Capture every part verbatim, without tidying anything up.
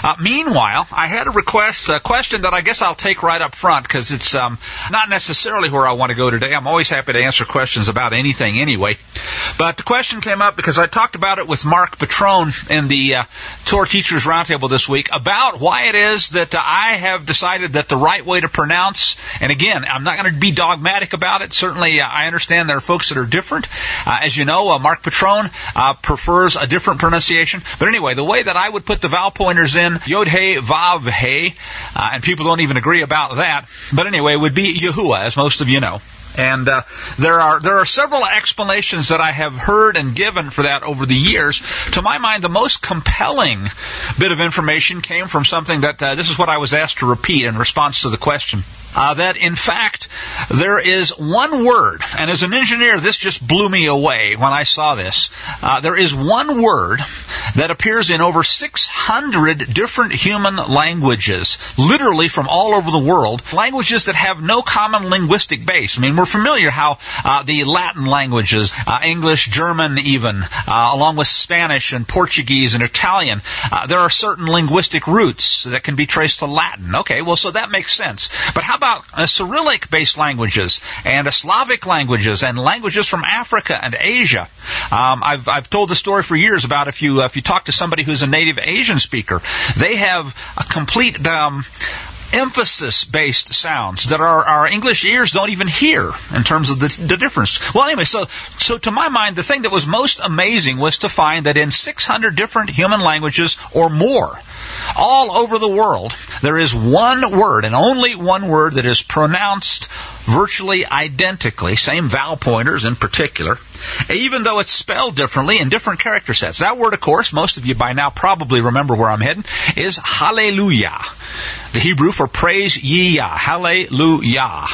Uh, meanwhile, I had a request, a question that I guess I'll take right up front because it's um, not necessarily where I want to go today. I'm always happy to answer questions about anything anyway. But the question came up because I talked about it with Mark Petrone in the uh, Torah Teachers Roundtable this week about why it is that uh, I have decided that the right way to pronounce, and again, I'm not going to be dogmatic about it. Certainly, uh, I understand there are folks that are different. Uh, as you know, uh, Mark Petrone uh, prefers a different pronunciation. But anyway, the way that I would put the vowel pointers in, Yod He Vav He, uh, and people don't even agree about that. But anyway, it would be Yahuwah, as most of you know. And uh, there are there are several explanations that I have heard and given for that over the years. To my mind, the most compelling bit of information came from something that, uh, this is what I was asked to repeat in response to the question. Uh, that, in fact, there is one word, and as an engineer, this just blew me away when I saw this. Uh, there is one word that appears in over six hundred different human languages, literally from all over the world, languages that have no common linguistic base. I mean, we're familiar how uh, the Latin languages, uh, English, German even, uh, along with Spanish and Portuguese and Italian, uh, there are certain linguistic roots that can be traced to Latin. Okay, well, so that makes sense. But how about uh, Cyrillic-based languages and uh, Slavic languages and languages from Africa and Asia? Um, I've I've told the story for years about if you uh, if you talk to somebody who's a native Asian speaker, they have a complete um, emphasis-based sounds that our, our English ears don't even hear in terms of the, the difference. Well, anyway, so so to my mind, the thing that was most amazing was to find that in six hundred different human languages or more, all over the world, there is one word, and only one word, that is pronounced virtually identically, same vowel pointers in particular, even though it's spelled differently in different character sets. That word, of course, most of you by now probably remember where I'm heading, is hallelujah. The Hebrew for praise ye Yah. Hallelujah.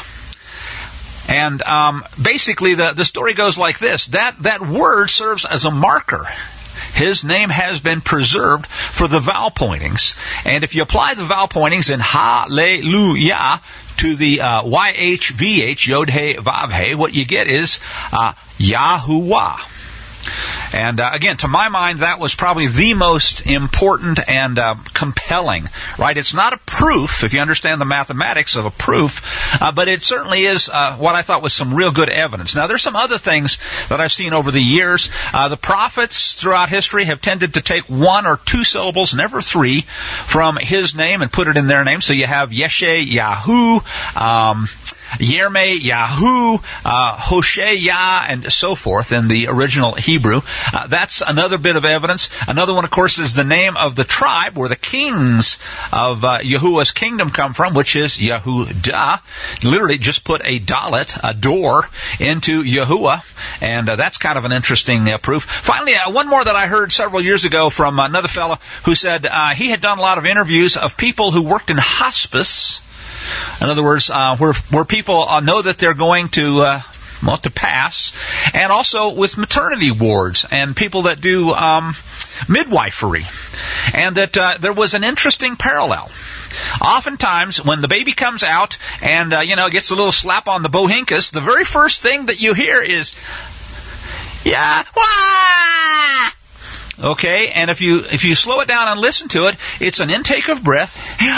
And um, basically the, the story goes like this. That, that word serves as a marker. His name has been preserved for the vowel pointings. And if you apply the vowel pointings in hallelujah to the uh, Y H V H, Yod He Vav He, what you get is uh, Yahuwah. And uh, again, to my mind, that was probably the most important and uh, compelling, right? It's not a proof, if you understand the mathematics of a proof, uh, but it certainly is uh, what I thought was some real good evidence. Now, there's some other things that I've seen over the years. Uh, the prophets throughout history have tended to take one or two syllables, never three, from his name and put it in their name. So you have Yeshe, Yahu, um, Yerme, Yahu, uh, Hosheah, and so forth in the original Hebrew. Uh, that's another bit of evidence. Another one, of course, is the name of the tribe where the kings of uh, Yahuwah's kingdom come from, which is Yehudah. Literally just put a dalet, a door, into Yahuwah, and uh, that's kind of an interesting uh, proof. Finally, uh, one more that I heard several years ago from another fellow who said uh, he had done a lot of interviews of people who worked in hospice. In other words, uh, where where people uh, know that they're going to uh, well to pass, and also with maternity wards and people that do um, midwifery, and that uh, there was an interesting parallel. Oftentimes, when the baby comes out and uh, you know gets a little slap on the bohinkus, the very first thing that you hear is "Yeah, wah!" Okay, and if you if you slow it down and listen to it, it's an intake of breath.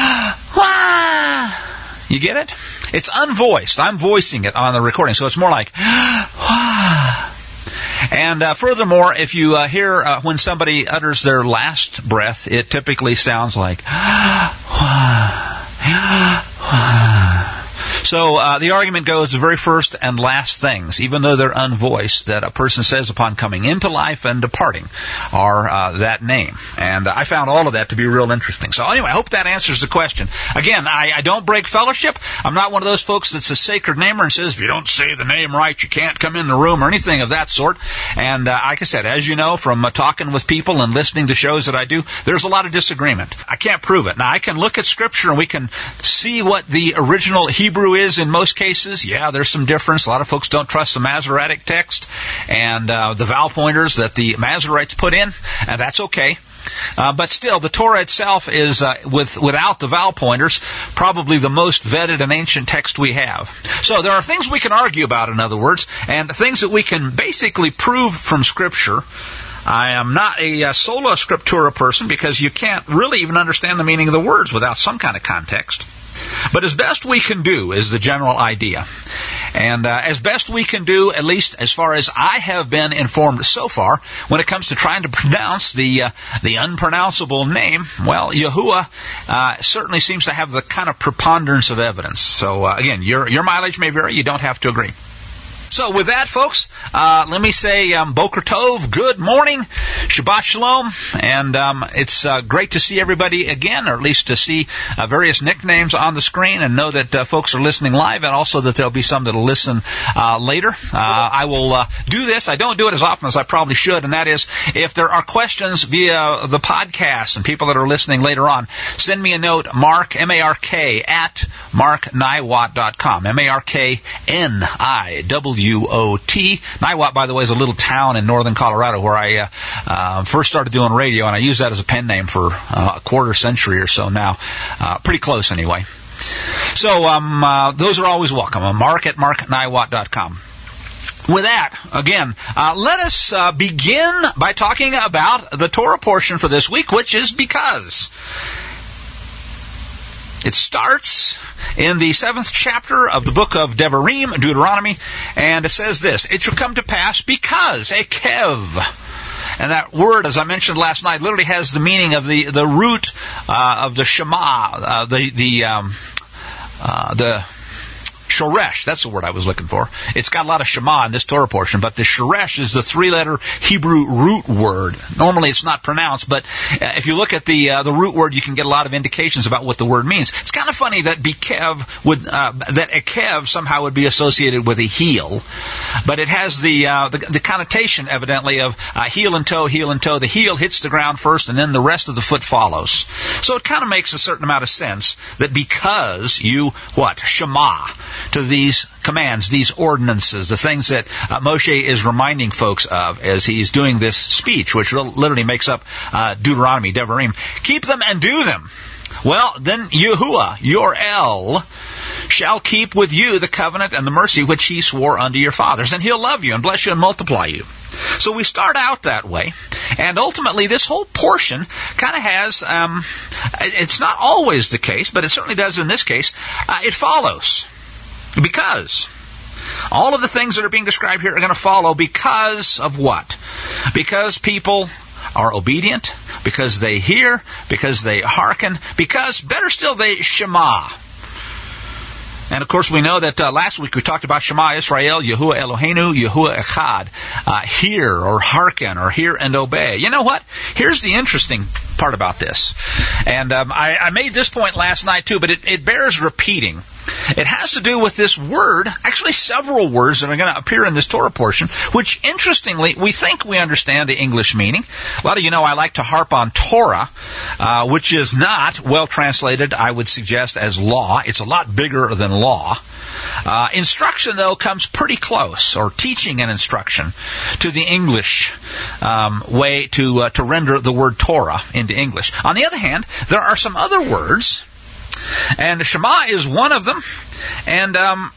Wah! You get it? It's unvoiced. I'm voicing it on the recording, so it's more like Wah! And uh, furthermore, if you uh, hear uh, when somebody utters their last breath, it typically sounds like Wah! Wah! So uh, the argument goes the very first and last things, even though they're unvoiced, that a person says upon coming into life and departing are uh, that name. And uh, I found all of that to be real interesting. So anyway, I hope that answers the question. Again, I, I don't break fellowship. I'm not one of those folks that's a sacred namer and says, if you don't say the name right, you can't come in the room or anything of that sort. And uh, like I said, as you know, from uh, talking with people and listening to shows that I do, there's a lot of disagreement. I can't prove it. Now, I can look at Scripture and we can see what the original Hebrew is in most cases. Yeah, there's some difference. A lot of folks don't trust the Masoretic text and uh, the vowel pointers that the Masoretes put in, and that's okay. Uh, but still, the Torah itself is, uh, with without the vowel pointers, probably the most vetted and ancient text we have. So there are things we can argue about, in other words, and things that we can basically prove from Scripture. I am not a uh, sola scriptura person because you can't really even understand the meaning of the words without some kind of context. But as best we can do is the general idea. And uh, as best we can do, at least as far as I have been informed so far, when it comes to trying to pronounce the uh, the unpronounceable name, well, Yahuwah uh, certainly seems to have the kind of preponderance of evidence. So uh, again, your your mileage may vary. You don't have to agree. So with that, folks, uh, let me say um, Boker Tov, good morning, Shabbat Shalom, and um, it's uh, great to see everybody again, or at least to see uh, various nicknames on the screen, and know that uh, folks are listening live, and also that there'll be some that'll listen uh, later. Uh, I will uh, do this. I don't do it as often as I probably should, and that is, if there are questions via the podcast and people that are listening later on, send me a note, Mark, M A R K, at mark niwot dot com, M A R K N I W U O T. Niwot, by the way, is a little town in northern Colorado where I uh, uh, first started doing radio, and I used that as a pen name for uh, a quarter century or so now. Uh, pretty close, anyway. So um, uh, those are always welcome. Uh, Mark at mark niwot dot com. With that, again, uh, let us uh, begin by talking about the Torah portion for this week, which is because. It starts in the seventh chapter of the book of Devarim, Deuteronomy, and it says this: it shall come to pass because, a kev. And that word, as I mentioned last night, literally has the meaning of the, the root uh, of the Shema, uh, the, the, um, uh, the, Shoresh, that's the word I was looking for. It's got a lot of Shema in this Torah portion, but the Shoresh is the three-letter Hebrew root word. Normally it's not pronounced, but uh, if you look at the uh, the root word, you can get a lot of indications about what the word means. It's kind of funny that Bikev would uh, that Ekev somehow would be associated with a heel, but it has the uh, the, the connotation evidently of uh, heel and toe, heel and toe. The heel hits the ground first, and then the rest of the foot follows. So it kind of makes a certain amount of sense that because you what Shema. To these commands, these ordinances, the things that uh, Moshe is reminding folks of as he's doing this speech, which literally makes up uh, Deuteronomy, Devarim. Keep them and do them. Well, then Yahuwah, your El, shall keep with you the covenant and the mercy which he swore unto your fathers, and he'll love you and bless you and multiply you. So we start out that way, and ultimately this whole portion kind of has, um, it's not always the case, but it certainly does in this case, uh, it follows. Because all of the things that are being described here are going to follow because of what? Because people are obedient, because they hear, because they hearken, because, better still, they Shema. And of course we know that uh, last week we talked about Shema Israel, Yahuwah Eloheinu, Yahuwah Echad. Uh, hear or hearken or hear and obey. You know what? Here's the interesting part about this. And um, I, I made this point last night too, but it, it bears repeating. It has to do with this word, actually several words that are going to appear in this Torah portion, which interestingly, we think we understand the English meaning. A lot of you know I like to harp on Torah, uh, which is not well translated, I would suggest, as law. It's a lot bigger than law. Uh, instruction, though, comes pretty close, or teaching and instruction, to the English um, way to uh, to render the word Torah into English. On the other hand, there are some other words, and Shema is one of them, and um,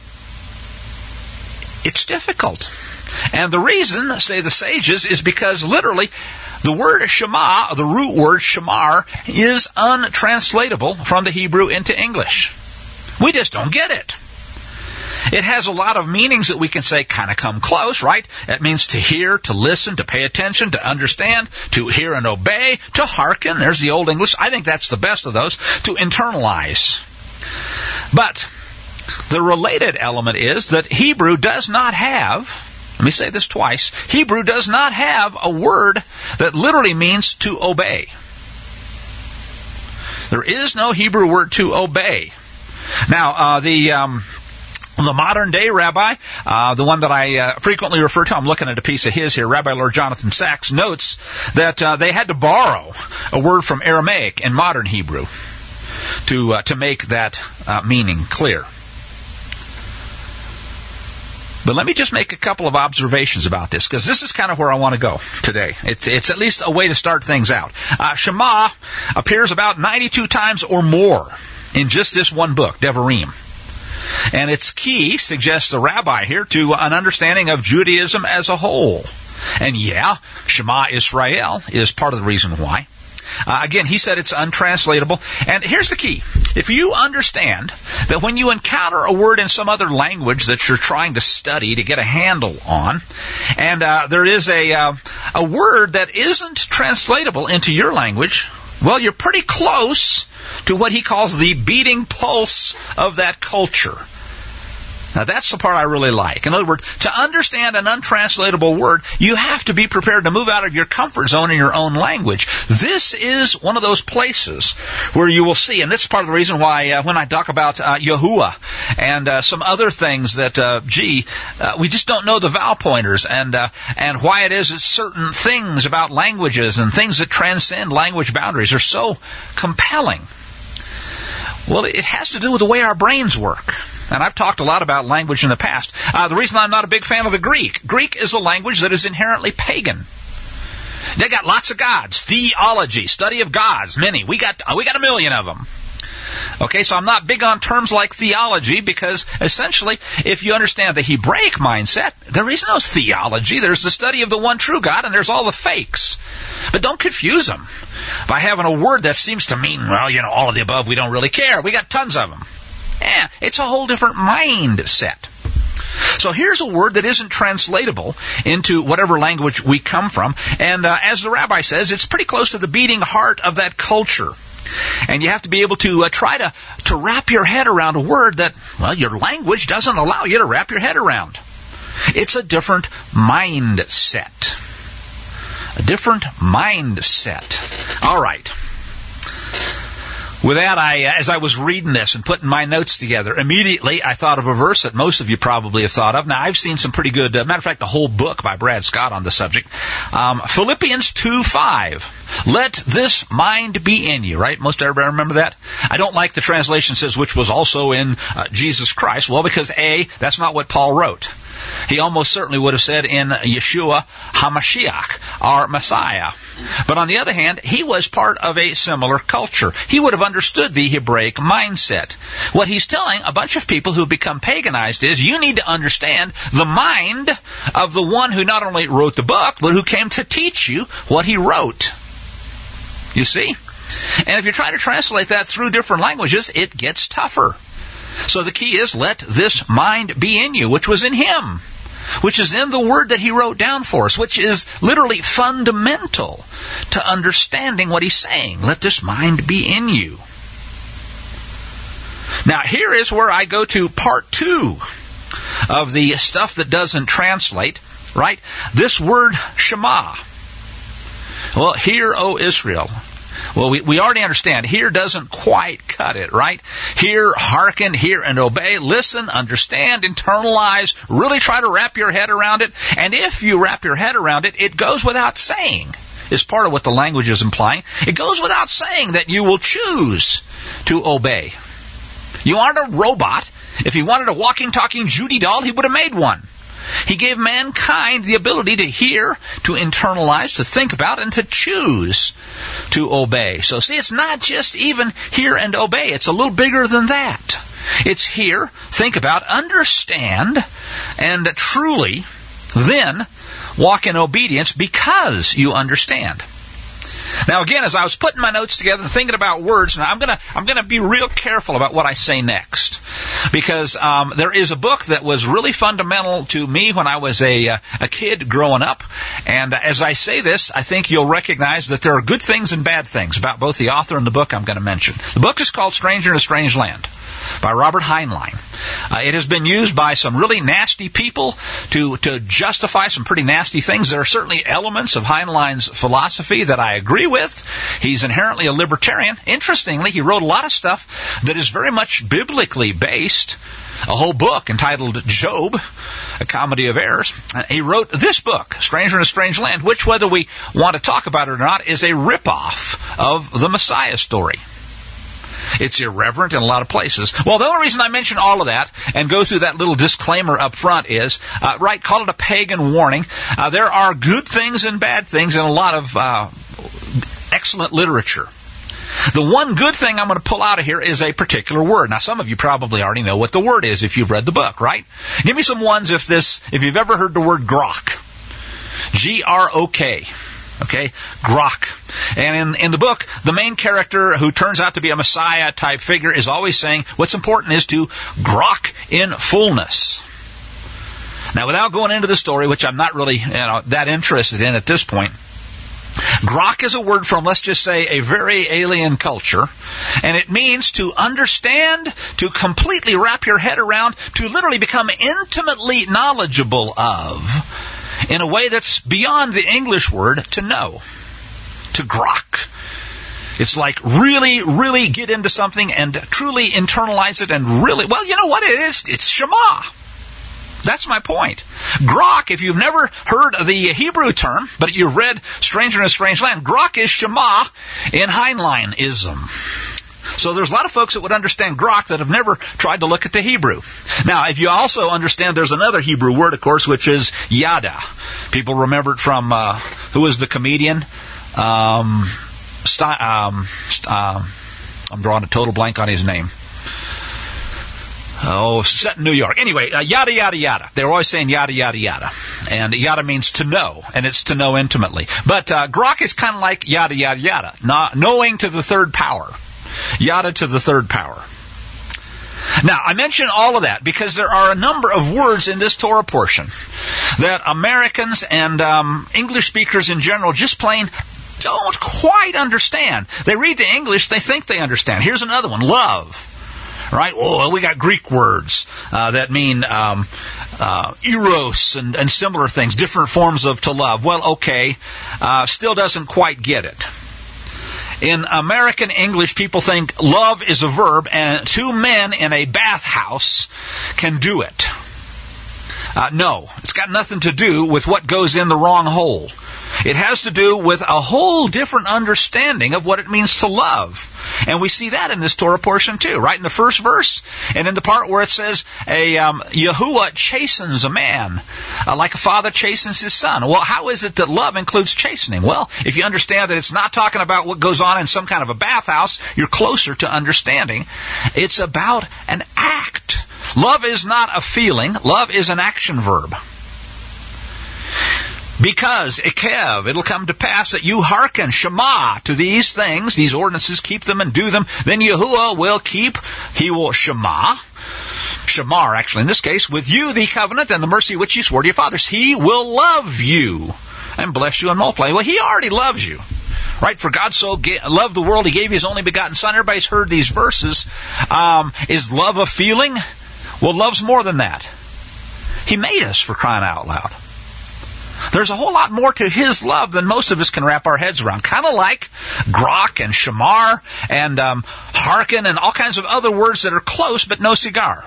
it's difficult. And the reason, say the sages, is because literally the word Shema, the root word Shamar, is untranslatable from the Hebrew into English. We just don't get it. It has a lot of meanings that we can say kind of come close, right? It means to hear, to listen, to pay attention, to understand, to hear and obey, to hearken. There's the Old English. I think that's the best of those. To internalize. But the related element is that Hebrew does not have, let me say this twice, Hebrew does not have a word that literally means to obey. There is no Hebrew word to obey. Now, uh, the... Um, The modern-day rabbi, uh, the one that I uh, frequently refer to, I'm looking at a piece of his here, Rabbi Lord Jonathan Sachs, notes that uh, they had to borrow a word from Aramaic in modern Hebrew to uh, to make that uh, meaning clear. But let me just make a couple of observations about this, because this is kind of where I want to go today. It's, it's at least a way to start things out. Uh, Shema appears about ninety-two times or more in just this one book, Devarim. And its key, suggests the rabbi here, to an understanding of Judaism as a whole. And yeah, Shema Israel is part of the reason why. Uh, again, he said it's untranslatable. And here's the key. If you understand that when you encounter a word in some other language that you're trying to study to get a handle on, and uh, there is a, uh, a word that isn't translatable into your language, well, you're pretty close to what he calls the beating pulse of that culture. Now, that's the part I really like. In other words, to understand an untranslatable word, you have to be prepared to move out of your comfort zone in your own language. This is one of those places where you will see, and this is part of the reason why uh, when I talk about uh, Yahuwah and uh, some other things that, uh, gee, uh, we just don't know the vowel pointers, and uh, and why it is that certain things about languages and things that transcend language boundaries are so compelling. Well, it has to do with the way our brains work. And I've talked a lot about language in the past. Uh, the reason I'm not a big fan of the Greek, Greek is a language that is inherently pagan. They got lots of gods. Theology, study of gods, many. We got we got a million of them. Okay, so I'm not big on terms like theology because essentially, if you understand the Hebraic mindset, there is no theology. There's the study of the one true God, and there's all the fakes. But don't confuse them by having a word that seems to mean, well, you know, all of the above, we don't really care. We got tons of them. Yeah, it's a whole different mindset. So here's a word that isn't translatable into whatever language we come from. And uh, as the rabbi says, it's pretty close to the beating heart of that culture. And you have to be able to uh, try to, to wrap your head around a word that, well, your language doesn't allow you to wrap your head around. It's a different mindset. A different mindset. All right. With that, I, as I was reading this and putting my notes together, immediately I thought of a verse that most of you probably have thought of. Now, I've seen some pretty good, uh, matter of fact, a whole book by Brad Scott on the subject. Um, Philippians two five. Let this mind be in you, right? Most everybody remember that? I don't like the translation that says, which was also in uh, Jesus Christ. Well, because A, that's not what Paul wrote. He almost certainly would have said in Yeshua HaMashiach, our Messiah. But on the other hand, he was part of a similar culture. He would have understood the Hebraic mindset. What he's telling a bunch of people who become paganized is, you need to understand the mind of the one who not only wrote the book, but who came to teach you what he wrote. You see? And if you try to translate that through different languages, it gets tougher. So the key is, let this mind be in you, which was in him, which is in the word that he wrote down for us, which is literally fundamental to understanding what he's saying. Let this mind be in you. Now, here is where I go to part two of the stuff that doesn't translate, right? This word Shema. Well, hear, O Israel. Well, we, we already understand. Hear doesn't quite cut it, right? Hear, hearken, hear, and obey. Listen, understand, internalize, really try to wrap your head around it. And if you wrap your head around it, it goes without saying, is part of what the language is implying. It goes without saying that you will choose to obey. You aren't a robot. If he wanted a walking, talking Judy doll, he would have made one. He gave mankind the ability to hear, to internalize, to think about, and to choose to obey. So see, it's not just even hear and obey. It's a little bigger than that. It's hear, think about, understand, and truly then walk in obedience because you understand. Now again, as I was putting my notes together and thinking about words, now I'm gonna I'm gonna be real careful about what I say next, because um, there is a book that was really fundamental to me when I was a uh, a kid growing up, and as I say this, I think you'll recognize that there are good things and bad things about both the author and the book I'm going to mention. The book is called Stranger in a Strange Land by Robert Heinlein. Uh, it has been used by some really nasty people to to justify some pretty nasty things. There are certainly elements of Heinlein's philosophy that I agree with. He's inherently a libertarian. Interestingly, he wrote a lot of stuff that is very much biblically based. A whole book entitled Job, A Comedy of Errors. Uh, he wrote this book, Stranger in a Strange Land, which, whether we want to talk about it or not, is a ripoff of the Messiah story. It's irreverent in a lot of places. Well, the only reason I mention all of that and go through that little disclaimer up front is, uh, right, call it a pagan warning. Uh, there are good things and bad things in a lot of uh, excellent literature. The one good thing I'm going to pull out of here is a particular word. Now, some of you probably already know what the word is if you've read the book, right? Give me some ones if this, if you've ever heard the word grok. G R O K. Okay, grok. And in, in the book, the main character who turns out to be a Messiah-type figure is always saying what's important is to grok in fullness. Now, without going into the story, which I'm not really you know, that interested in at this point, grok is a word from, let's just say, a very alien culture, and it means to understand, to completely wrap your head around, to literally become intimately knowledgeable of, in a way that's beyond the English word to know, to grok. It's like really, really get into something and truly internalize it and really, well, you know what it is? It's Shema. That's my point. Grok, if you've never heard of the Hebrew term, but you've read Stranger in a Strange Land, grok is Shema in Heinleinism. So there's a lot of folks that would understand grok that have never tried to look at the Hebrew. Now, if you also understand there's another Hebrew word, of course, which is yada. People remember it from, uh, who was the comedian? Um, St- um, st- um, I'm drawing a total blank on his name. Oh, set in New York. Anyway, uh, yada, yada, yada. They're always saying yada, yada, yada. And yada means to know, and it's to know intimately. But uh, grok is kind of like yada, yada, yada. Not knowing to the third power. Yada to the third power. Now, I mention all of that because there are a number of words in this Torah portion that Americans and um, English speakers in general just plain don't quite understand. They read the English, they think they understand. Here's another one, love. Right? Oh, we got Greek words uh, that mean um, uh, eros and, and similar things, different forms of to love. Well, okay, uh, still doesn't quite get it. In American English, people think love is a verb, and two men in a bathhouse can do it. Uh, no, it's got nothing to do with what goes in the wrong hole. It has to do with a whole different understanding of what it means to love. And we see that in this Torah portion too, right in the first verse, and in the part where it says, a um, Yahuwah chastens a man, uh, like a father chastens his son. Well, how is it that love includes chastening? Well, if you understand that it's not talking about what goes on in some kind of a bathhouse, you're closer to understanding. It's about an act. Love is not a feeling. Love is an action verb. Because, Ekev, it'll come to pass that you hearken, Shema, to these things, these ordinances, keep them and do them, then Yahuwah will keep, he will Shema, Shamar, actually, in this case, with you the covenant and the mercy which he swore to your fathers. He will love you and bless you and multiply. Well, he already loves you. Right? For God so ga- loved the world, he gave his only begotten Son. Everybody's heard these verses. Um, is love a feeling? Well, love's more than that. He made us, for crying out loud. There's a whole lot more to his love than most of us can wrap our heads around. Kind of like grok and shamar and um, hearken and all kinds of other words that are close but no cigar.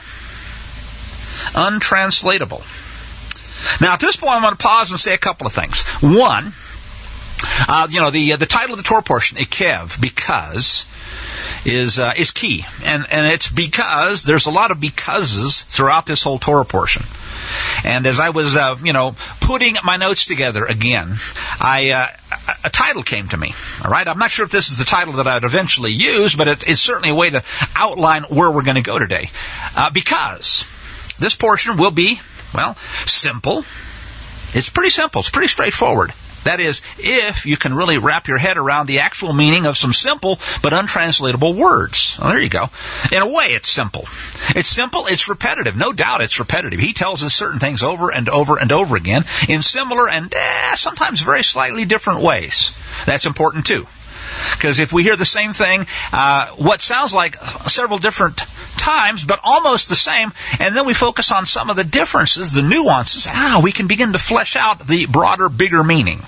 Untranslatable. Now, at this point, I'm going to pause and say a couple of things. One, uh, you know, the uh, the title of the Torah portion, Ekev, because, is uh, is key. And, and it's because there's a lot of becauses throughout this whole Torah portion. And as I was, uh, you know, putting my notes together again, I uh, a title came to me. All right, I'm not sure if this is the title that I'd eventually use, but it, it's certainly a way to outline where we're going to go today. Uh, because this portion will be, well, simple. It's pretty simple. It's pretty straightforward. That is, if you can really wrap your head around the actual meaning of some simple but untranslatable words. Well, there you go. In a way, it's simple. It's simple, it's repetitive. No doubt it's repetitive. He tells us certain things over and over and over again in similar and eh, sometimes very slightly different ways. That's important too. Because if we hear the same thing, uh, what sounds like several different times, but almost the same, and then we focus on some of the differences, the nuances, ah, we can begin to flesh out the broader, bigger meaning.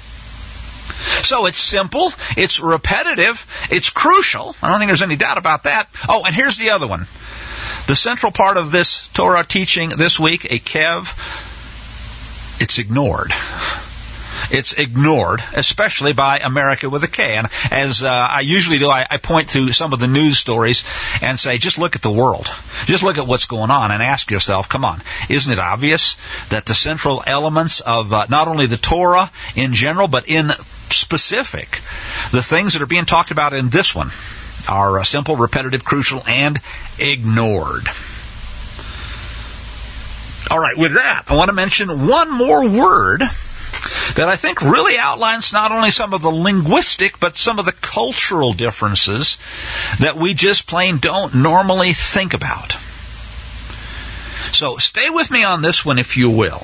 So it's simple, it's repetitive, it's crucial. I don't think there's any doubt about that. Oh, and here's the other one. The central part of this Torah teaching this week, Ekev, it's ignored. It's ignored, especially by America with a K. And as uh, I usually do, I, I point to some of the news stories and say, just look at the world. Just look at what's going on and ask yourself, come on, isn't it obvious that the central elements of uh, not only the Torah in general, but in specific, the things that are being talked about in this one are uh, simple, repetitive, crucial, and ignored. All right, with that, I want to mention one more word that I think really outlines not only some of the linguistic, but some of the cultural differences that we just plain don't normally think about. So stay with me on this one, if you will.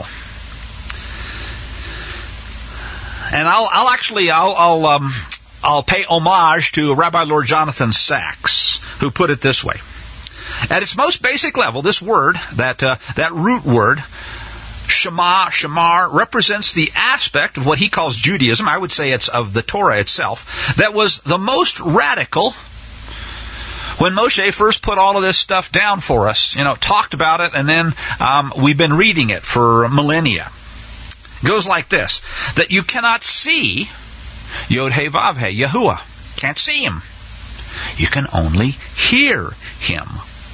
And I'll, I'll actually, I'll, I'll, um, I'll pay homage to Rabbi Lord Jonathan Sacks, who put it this way. At its most basic level, this word, that uh, that root word, Shema, Shamar, represents the aspect of what he calls Judaism. I would say it's of the Torah itself, that was the most radical when Moshe first put all of this stuff down for us, you know, talked about it, and then um, we've been reading it for millennia. It goes like this, that you cannot see Yod-Heh Vav-Heh, Yahuwah. Can't see him. You can only hear him.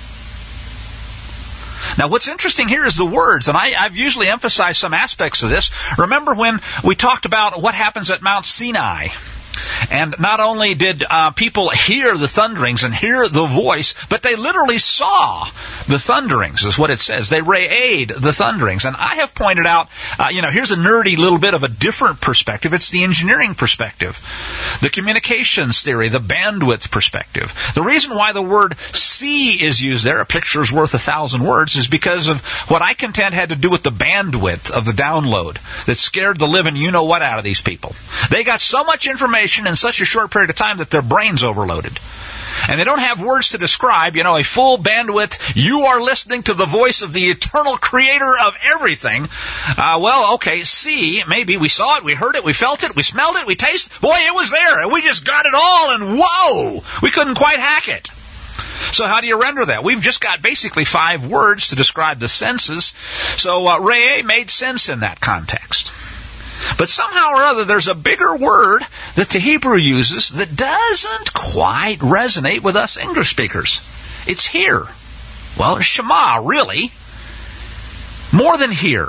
Now, what's interesting here is the words, and I, I've usually emphasized some aspects of this. Remember when we talked about what happens at Mount Sinai? And not only did uh, people hear the thunderings and hear the voice, but they literally saw the thunderings, is what it says. They re'ayed the thunderings. And I have pointed out, uh, you know, here's a nerdy little bit of a different perspective. It's the engineering perspective, the communications theory, the bandwidth perspective. The reason why the word see is used there, a picture's worth a thousand words, is because of what I contend had to do with the bandwidth of the download that scared the living you-know-what out of these people. They got so much information in such a short period of time that their brains overloaded. And they don't have words to describe, you know, a full bandwidth, you are listening to the voice of the eternal creator of everything. Uh, well, okay, see, maybe we saw it, we heard it, we felt it, we smelled it, we tasted it. Boy, it was there, and we just got it all, and whoa, we couldn't quite hack it. So how do you render that? We've just got basically five words to describe the senses. So uh, Re'eh made sense in that context. But somehow or other, there's a bigger word that the Hebrew uses that doesn't quite resonate with us English speakers. It's hear. Well, Shema, really. More than hear.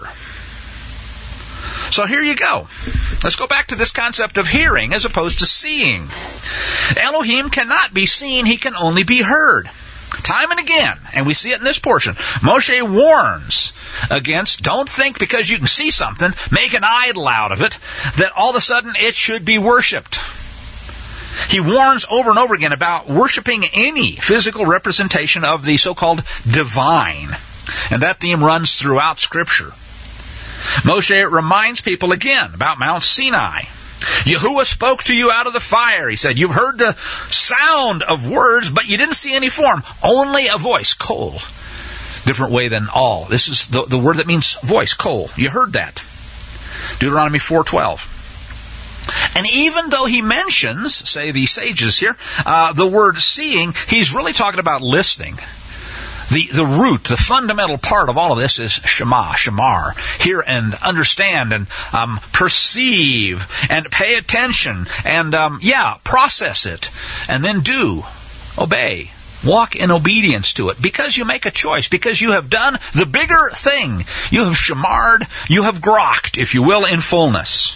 So here you go. Let's go back to this concept of hearing as opposed to seeing. Elohim cannot be seen, he can only be heard. Time and again, and we see it in this portion, Moshe warns against, don't think because you can see something, make an idol out of it, that all of a sudden it should be worshipped. He warns over and over again about worshiping any physical representation of the so-called divine. And that theme runs throughout Scripture. Moshe reminds people again about Mount Sinai. Yahuwah spoke to you out of the fire, he said. You've heard the sound of words, but you didn't see any form. Only a voice, kol. Different way than all. This is the, the word that means voice, kol. You heard that. Deuteronomy four twelve. And even though he mentions, say the sages here, uh, the word seeing, he's really talking about listening. The the root, the fundamental part of all of this is Shema, Shamar. Hear and understand and um, perceive and pay attention and, um, yeah, process it. And then do, obey, walk in obedience to it. Because you make a choice, because you have done the bigger thing. You have shamarred, you have grokked, if you will, in fullness.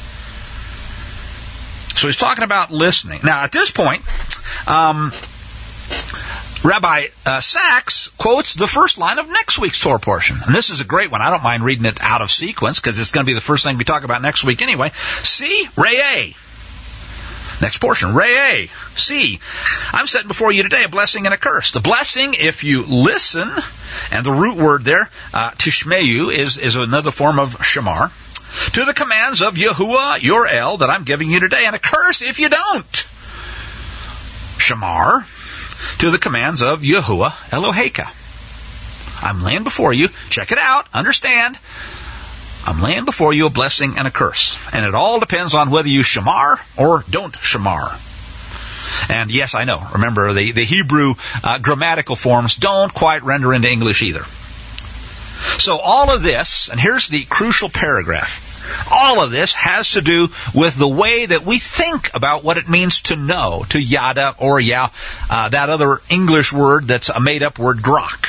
So he's talking about listening. Now, at this point, um... Rabbi uh, Sacks quotes the first line of next week's Torah portion. And this is a great one. I don't mind reading it out of sequence because it's going to be the first thing we talk about next week anyway. See, Re'eh. Next portion, Re'eh. See, I'm setting before you today a blessing and a curse. The blessing, if you listen, and the root word there, uh, tishmeyu, is, is another form of shamar, to the commands of Yahuwah, your El, that I'm giving you today, and a curse if you don't. Shamar. To the commands of Yahuwah Eloheka. I'm laying before you, check it out, understand, I'm laying before you a blessing and a curse. And it all depends on whether you shamar or don't shamar. And yes, I know, remember, the, the Hebrew uh, grammatical forms don't quite render into English either. So all of this, and here's the crucial paragraph, all of this has to do with the way that we think about what it means to know, to yada or yah, uh, that other English word that's a made-up word, grok.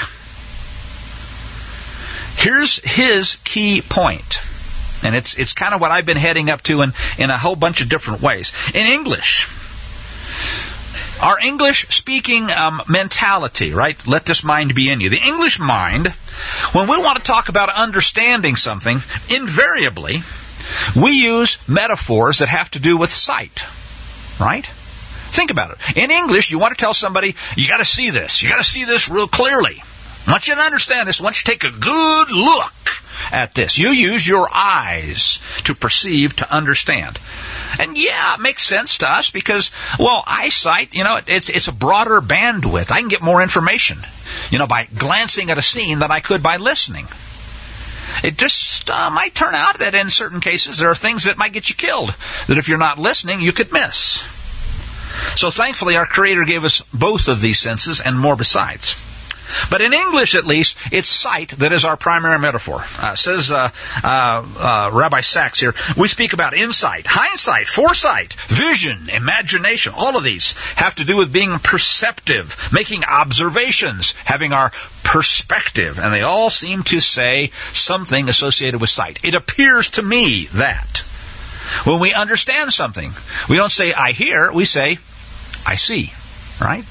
Here's his key point, and it's it's kind of what I've been heading up to in, in a whole bunch of different ways. In English, our English-speaking um, mentality, right? Let this mind be in you. The English mind, when we want to talk about understanding something, invariably, we use metaphors that have to do with sight, right? Think about it. In English, you want to tell somebody, you got to see this. You got to see this real clearly. I want you to understand this. I want you to take a good look at this. You use your eyes to perceive, to understand. And yeah, it makes sense to us because, well, eyesight, you know, it's it's a broader bandwidth. I can get more information, you know, by glancing at a scene than I could by listening. It just uh, might turn out that in certain cases there are things that might get you killed, that if you're not listening, you could miss. So thankfully, our Creator gave us both of these senses and more besides. But in English, at least, it's sight that is our primary metaphor. Uh, says uh, uh, uh, Rabbi Sachs here, we speak about insight, hindsight, foresight, vision, imagination. All of these have to do with being perceptive, making observations, having our perspective. And they all seem to say something associated with sight. It appears to me that when we understand something, we don't say, I hear, we say, I see, right?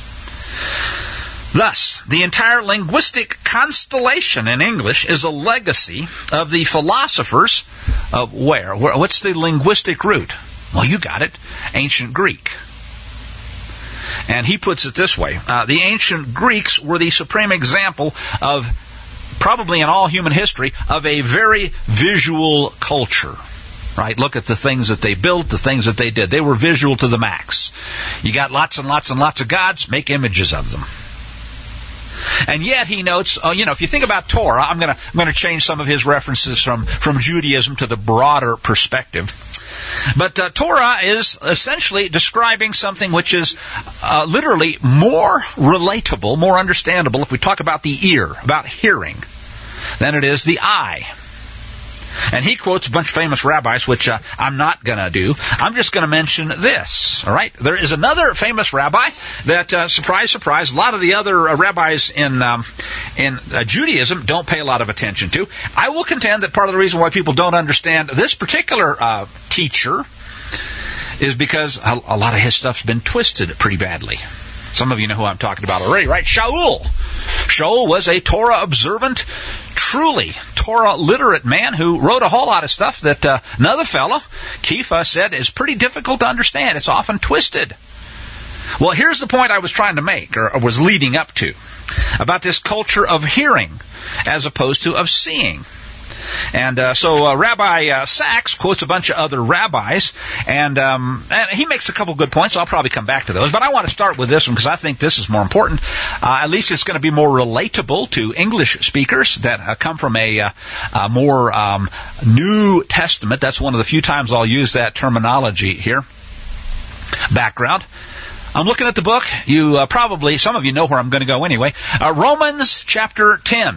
Thus, the entire linguistic constellation in English is a legacy of the philosophers of where? What's the linguistic root? Well, you got it. Ancient Greek. And he puts it this way. Uh, the ancient Greeks were the supreme example of, probably in all human history, of a very visual culture. Right? Look at the things that they built, the things that they did. They were visual to the max. You got lots and lots and lots of gods, make images of them. And yet he notes, oh, you know, if you think about Torah, I'm going to I'm going to change some of his references from, from Judaism to the broader perspective. But uh, Torah is essentially describing something which is uh, literally more relatable, more understandable if we talk about the ear, about hearing, than it is the eye. And he quotes a bunch of famous rabbis, which uh, I'm not going to do. I'm just going to mention this, all right? There is another famous rabbi that, uh, surprise, surprise, a lot of the other uh, rabbis in um, in uh, Judaism don't pay a lot of attention to. I will contend that part of the reason why people don't understand this particular uh, teacher is because a, a lot of his stuff's been twisted pretty badly. Some of you know who I'm talking about already, right? Shaul. Shaul was a Torah-observant, truly Torah-literate man who wrote a whole lot of stuff that uh, another fellow, Kepha, said is pretty difficult to understand. It's often twisted. Well, here's the point I was trying to make, or was leading up to, about this culture of hearing as opposed to of seeing. And uh, so uh, Rabbi uh, Sachs quotes a bunch of other rabbis, and, um, and he makes a couple good points. So I'll probably come back to those. But I want to start with this one because I think this is more important. Uh, at least it's going to be more relatable to English speakers that uh, come from a, uh, a more um, New Testament. That's one of the few times I'll use that terminology here. Background. I'm looking at the book. You uh, probably, some of you know where I'm going to go anyway. Uh, Romans chapter ten.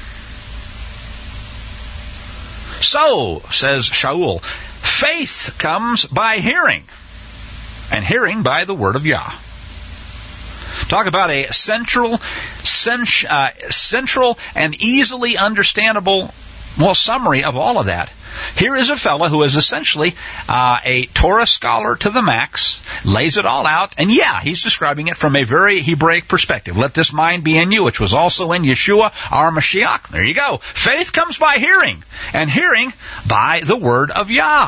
So, says Shaul, faith comes by hearing, and hearing by the word of Yah. Talk about a central, cent- uh, central and easily understandable, well, summary of all of that. Here is a fellow who is essentially uh, a Torah scholar to the max, lays it all out, and yeah, he's describing it from a very Hebraic perspective. Let this mind be in you, which was also in Yeshua, our Mashiach. There you go. Faith comes by hearing, and hearing by the word of Yah.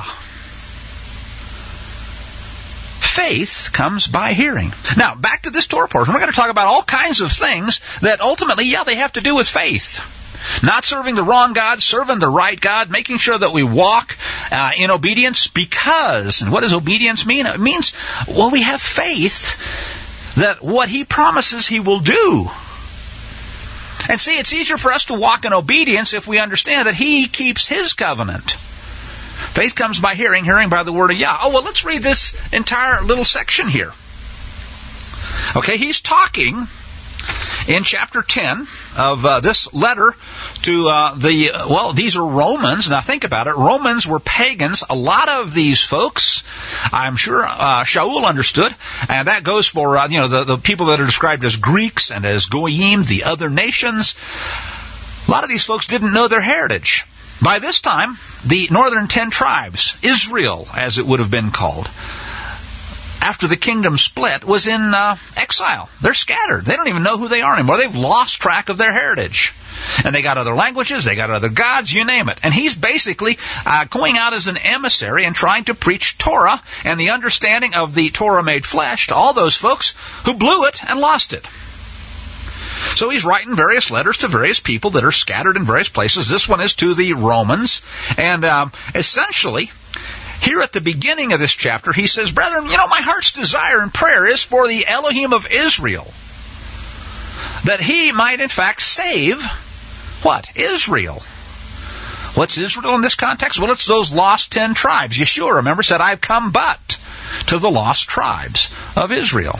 Faith comes by hearing. Now, back to this Torah portion. We're going to talk about all kinds of things that ultimately, yeah, they have to do with faith. Not serving the wrong God, serving the right God, making sure that we walk uh, in obedience because, and what does obedience mean? It means, well, we have faith that what He promises He will do. And see, it's easier for us to walk in obedience if we understand that He keeps His covenant. Faith comes by hearing, hearing by the word of Yah. Oh, well, let's read this entire little section here. Okay, he's talking in chapter ten of uh, this letter to uh, the, uh, well, these are Romans. Now think about it. Romans were pagans. A lot of these folks, I'm sure uh, Shaul understood, and that goes for, uh, you know, the, the people that are described as Greeks and as Goyim, the other nations. A lot of these folks didn't know their heritage. By this time, the northern ten tribes, Israel, as it would have been called, after the kingdom split, was in uh, exile. They're scattered. They don't even know who they are anymore. They've lost track of their heritage. And they got other languages, they got other gods, you name it. And he's basically uh, going out as an emissary and trying to preach Torah and the understanding of the Torah made flesh to all those folks who blew it and lost it. So he's writing various letters to various people that are scattered in various places. This one is to the Romans. And um, essentially, here at the beginning of this chapter, he says, brethren, you know, my heart's desire and prayer is for the Elohim of Israel, that he might in fact save, what? Israel. What's Israel in this context? Well, it's those lost ten tribes. Yeshua, remember, said, I've come but to the lost tribes of Israel.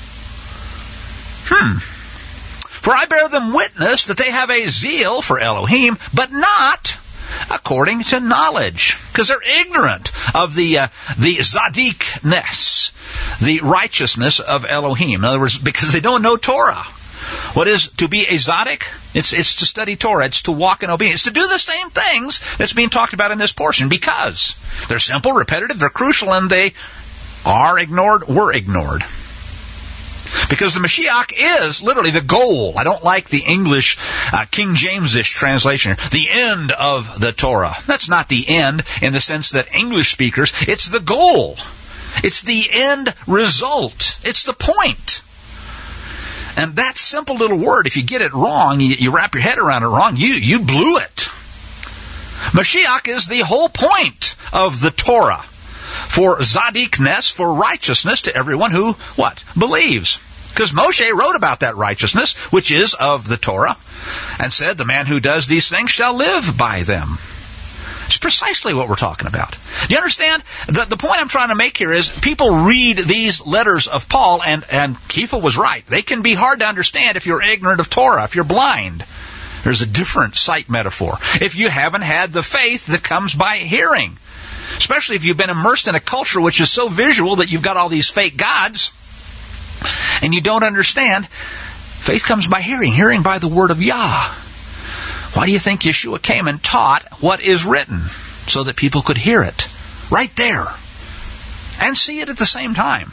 Hmm. For I bear them witness that they have a zeal for Elohim, but not according to knowledge, because they're ignorant of the uh, the tzadikness, the righteousness of Elohim. In other words, because they don't know Torah. What is to be a tzaddik? It's it's to study Torah. It's to walk in obedience. It's to do the same things that's being talked about in this portion, because they're simple, repetitive, they're crucial, and they are ignored, were ignored. Because the Mashiach is literally the goal. I don't like the English uh, King James-ish translation. The end of the Torah. That's not the end in the sense that English speakers, it's the goal. It's the end result. It's the point. And that simple little word, if you get it wrong, you, you wrap your head around it wrong, you, you blew it. Mashiach is the whole point of the Torah. For tzadikness, for righteousness to everyone who, what? Believes. Because Moshe wrote about that righteousness, which is of the Torah, and said, the man who does these things shall live by them. It's precisely what we're talking about. Do you understand? The, the point I'm trying to make here is people read these letters of Paul, and, and Kefa was right. They can be hard to understand if you're ignorant of Torah, if you're blind. There's a different sight metaphor. If you haven't had the faith that comes by hearing. Especially if you've been immersed in a culture which is so visual that you've got all these fake gods and you don't understand. Faith comes by hearing, hearing by the word of Yah. Why do you think Yeshua came and taught what is written? So that people could hear it right there and see it at the same time.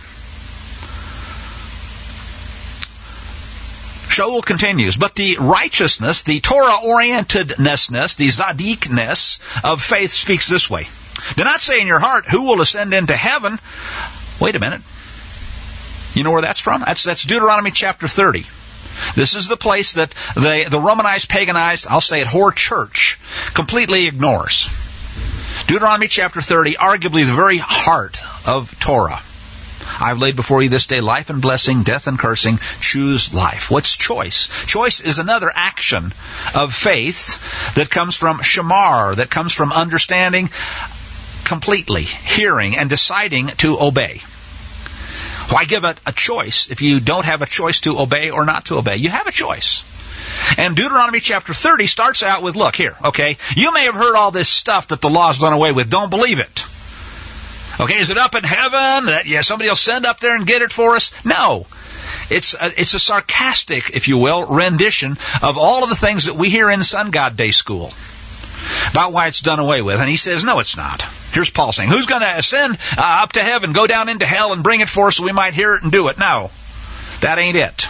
Shaul continues, but the righteousness, the Torah-orientedness, the tzadikness of faith speaks this way. Do not say in your heart, who will ascend into heaven? Wait a minute. You know where that's from? That's, that's Deuteronomy chapter thirty. This is the place that the, the Romanized, paganized, I'll say it, whore church completely ignores. Deuteronomy chapter thirty, arguably the very heart of Torah. I've laid before you this day life and blessing, death and cursing. Choose life. What's choice? Choice is another action of faith that comes from shamar, that comes from understanding completely, hearing, and deciding to obey. Why give it a choice if you don't have a choice to obey or not to obey? You have a choice. And Deuteronomy chapter thirty starts out with, look here, okay, you may have heard all this stuff that the law's done away with. Don't believe it. Okay, is it up in heaven that yeah, somebody will send up there and get it for us? No. It's a, it's a sarcastic, if you will, rendition of all of the things that we hear in Sun God Day School about why it's done away with. And he says, no, it's not. Here's Paul saying, who's going to ascend uh, up to heaven, go down into hell, and bring it for us so we might hear it and do it? No, that ain't it.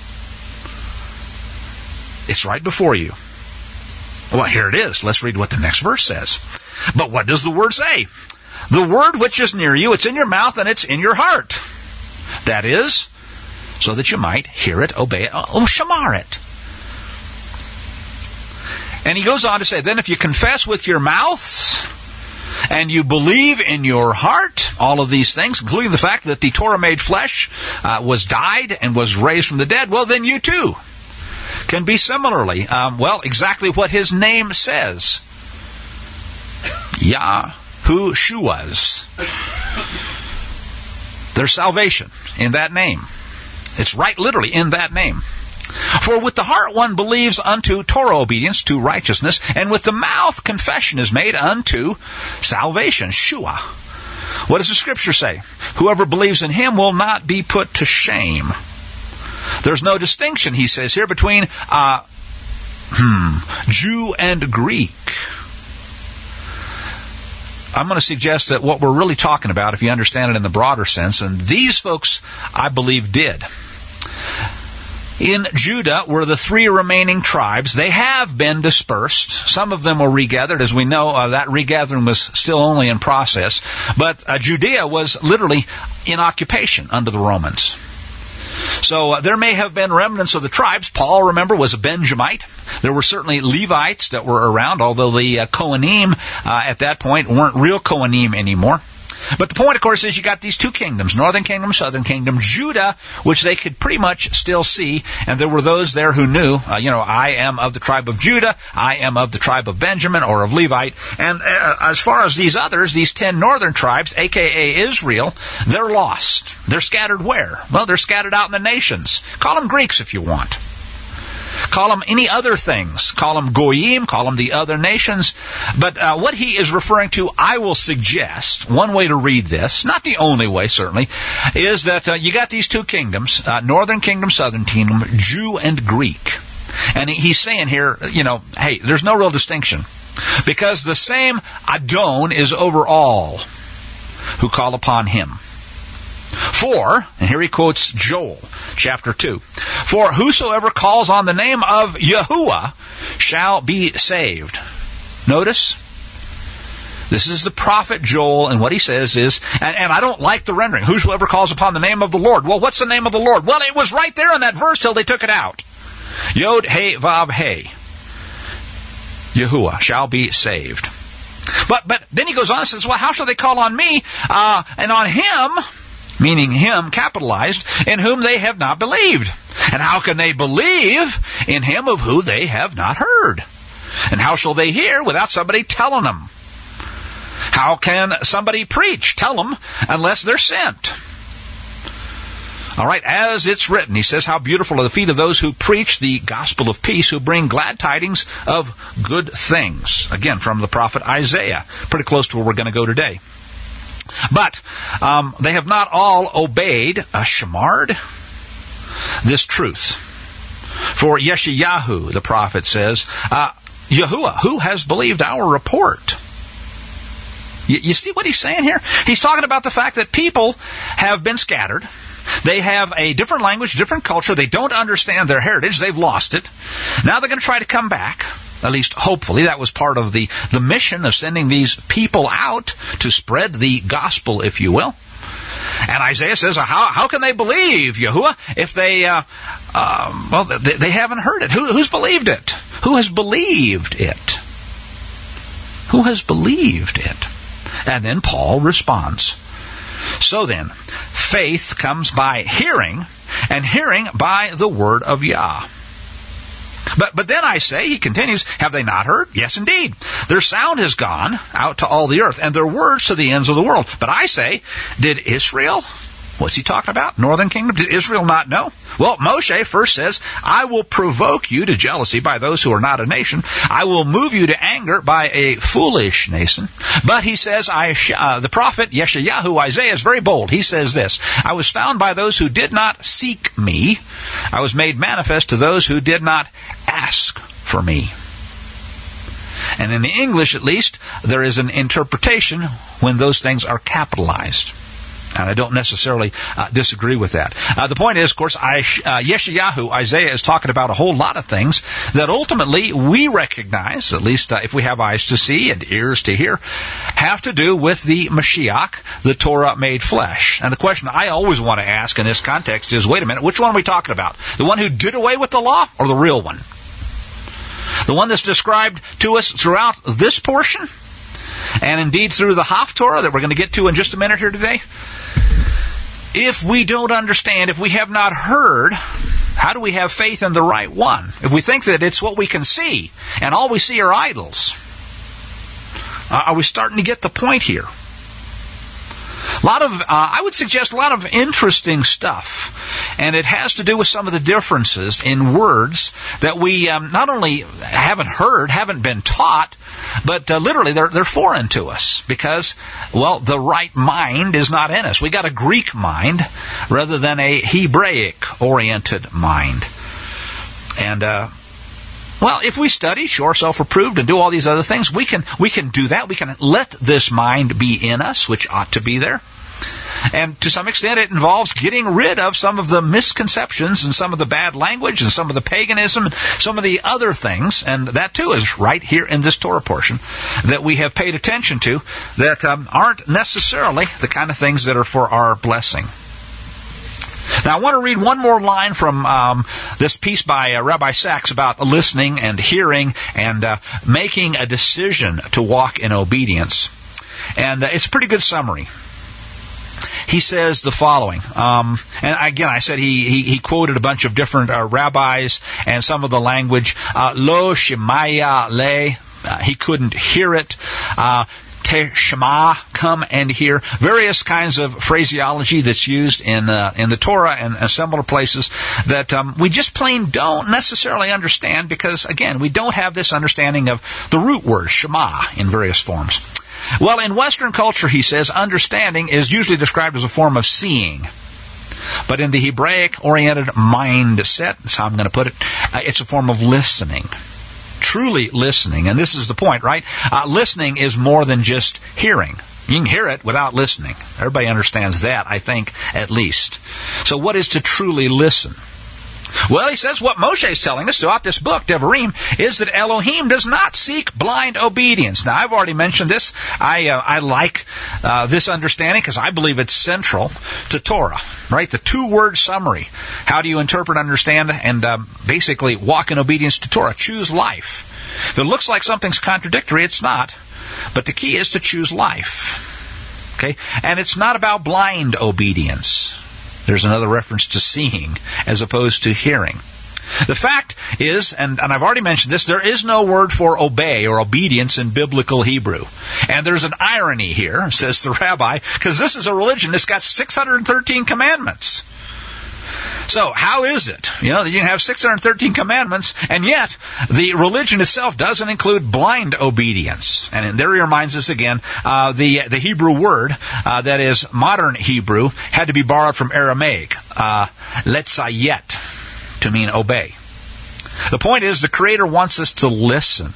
It's right before you. Well, here it is. Let's read what the next verse says. But what does the word say? The word which is near you, it's in your mouth and it's in your heart. That is, so that you might hear it, obey it, oh, shamar it. And he goes on to say, then if you confess with your mouth and you believe in your heart, all of these things, including the fact that the Torah made flesh uh, was died and was raised from the dead, well, then you too can be similarly, um, well, exactly what his name says. Yahushua. There's salvation in that name. It's right literally in that name. For with the heart one believes unto Torah obedience, to righteousness, and with the mouth confession is made unto salvation, Shua. What does the scripture say? Whoever believes in him will not be put to shame. There's no distinction, he says here, between uh, hmm, Jew and Greek. I'm going to suggest that what we're really talking about, if you understand it in the broader sense, and these folks, I believe, did. In Judah were the three remaining tribes. They have been dispersed. Some of them were regathered. As we know, uh, that regathering was still only in process. But uh, Judea was literally in occupation under the Romans. So uh, there may have been remnants of the tribes. Paul, remember, was a Benjamite. There were certainly Levites that were around, although the uh, Kohanim uh, at that point weren't real Kohanim anymore. But the point, of course, is you got these two kingdoms, northern kingdom, southern kingdom, Judah, which they could pretty much still see, and there were those there who knew, uh, you know, I am of the tribe of Judah, I am of the tribe of Benjamin or of Levite, and uh, as far as these others, these ten northern tribes, aka Israel, they're lost. They're scattered where? Well, they're scattered out in the nations. Call them Greeks if you want. Call them any other things. Call them Goyim, call them the other nations. But uh, what he is referring to, I will suggest, one way to read this, not the only way certainly, is that uh, you got these two kingdoms, uh, northern kingdom, southern kingdom, Jew and Greek. And he's saying here, you know, hey, there's no real distinction. Because the same Adon is over all who call upon him. For, and here he quotes Joel, chapter two, for whosoever calls on the name of Yahuwah shall be saved. Notice, this is the prophet Joel, and what he says is, and, and I don't like the rendering, whosoever calls upon the name of the Lord. Well, what's the name of the Lord? Well, it was right there in that verse till they took it out. Yod, He, Vav, He. Yahuwah shall be saved. But but then he goes on and says, well, how shall they call on me uh, and on him, meaning him, capitalized, in whom they have not believed? And how can they believe in him of who they have not heard? And how shall they hear without somebody telling them? How can somebody preach? Tell them, unless they're sent. All right, as it's written, he says, how beautiful are the feet of those who preach the gospel of peace, who bring glad tidings of good things. Again, from the prophet Isaiah, pretty close to where we're going to go today. But um, they have not all obeyed, uh, Shemard, this truth. For Yeshayahu, the prophet says, uh, Yahuwah, who has believed our report? You, you see what he's saying here? He's talking about the fact that people have been scattered. They have a different language, different culture. They don't understand their heritage. They've lost it. Now they're going to try to come back. At least, hopefully, that was part of the, the mission of sending these people out to spread the gospel, if you will. And Isaiah says, how, how can they believe, Yahuwah, if they, uh, uh, well, they, they haven't heard it? Who, who's believed it? Who has believed it? Who has believed it? And then Paul responds. So then, faith comes by hearing, and hearing by the word of Yah. But but then I say, he continues, have they not heard? Yes, indeed. Their sound has gone out to all the earth, and their words to the ends of the world. But I say, did Israel, what's he talking about? Northern kingdom? Did Israel not know? Well, Moshe first says, I will provoke you to jealousy by those who are not a nation. I will move you to anger by a foolish nation. But he says, I, uh, the prophet Yeshayahu, Isaiah, is very bold. He says this, I was found by those who did not seek me. I was made manifest to those who did not ask for me. And in the English, at least, there is an interpretation when those things are capitalized. And I don't necessarily uh, disagree with that. Uh, the point is, of course, I, uh, Yeshayahu, Isaiah, is talking about a whole lot of things that ultimately we recognize, at least uh, if we have eyes to see and ears to hear, have to do with the Mashiach, the Torah made flesh. And the question I always want to ask in this context is, wait a minute, which one are we talking about? The one who did away with the law or the real one? The one that's described to us throughout this portion? And indeed through the Haftorah that we're going to get to in just a minute here today? If we don't understand, if we have not heard, how do we have faith in the right one? If we think that it's what we can see, and all we see are idols, uh, are we starting to get the point here? A lot of, uh, I would suggest a lot of interesting stuff. And it has to do with some of the differences in words that we um, not only haven't heard, haven't been taught, but uh, literally they're, they're foreign to us because, well, the right mind is not in us. We got a Greek mind rather than a Hebraic-oriented mind. And uh, Well, if we study, show ourselves approved, and do all these other things, we can we can do that. We can let this mind be in us, which ought to be there. And to some extent, it involves getting rid of some of the misconceptions and some of the bad language and some of the paganism and some of the other things. And that, too, is right here in this Torah portion that we have paid attention to that um, aren't necessarily the kind of things that are for our blessing. Now, I want to read one more line from um, this piece by uh, Rabbi Sachs about listening and hearing and uh, making a decision to walk in obedience. And uh, it's a pretty good summary. He says the following, um, and again, I said he, he, he quoted a bunch of different uh, rabbis and some of the language. Uh, Lo shemaya le, uh, he couldn't hear it. Uh, Te shema, come and hear. Various kinds of phraseology that's used in uh, in the Torah and, and similar places that um, we just plain don't necessarily understand because, again, we don't have this understanding of the root word, shema, in various forms. Well, in Western culture, he says, understanding is usually described as a form of seeing. But in the Hebraic-oriented mindset, that's how I'm going to put it, uh, it's a form of listening. Truly listening. And this is the point, right? Uh, listening is more than just hearing. You can hear it without listening. Everybody understands that, I think, at least. So what is to truly listen? Well, he says what Moshe is telling us throughout this book, Devarim, is that Elohim does not seek blind obedience. Now, I've already mentioned this. I uh, I like uh, this understanding because I believe it's central to Torah, right? The two-word summary. How do you interpret, understand, and um, basically walk in obedience to Torah? Choose life. If it looks like something's contradictory, it's not. But the key is to choose life. Okay? And it's not about blind obedience. There's another reference to seeing as opposed to hearing. The fact is, and, and I've already mentioned this, there is no word for obey or obedience in biblical Hebrew. And there's an irony here, says the rabbi, because this is a religion that's got six hundred thirteen commandments. So, how is it? You know, you can have six hundred thirteen commandments, and yet the religion itself doesn't include blind obedience. And there he reminds us again, uh, the the Hebrew word, uh, that is modern Hebrew, had to be borrowed from Aramaic, uh, letzayet, to mean obey. The point is, the Creator wants us to listen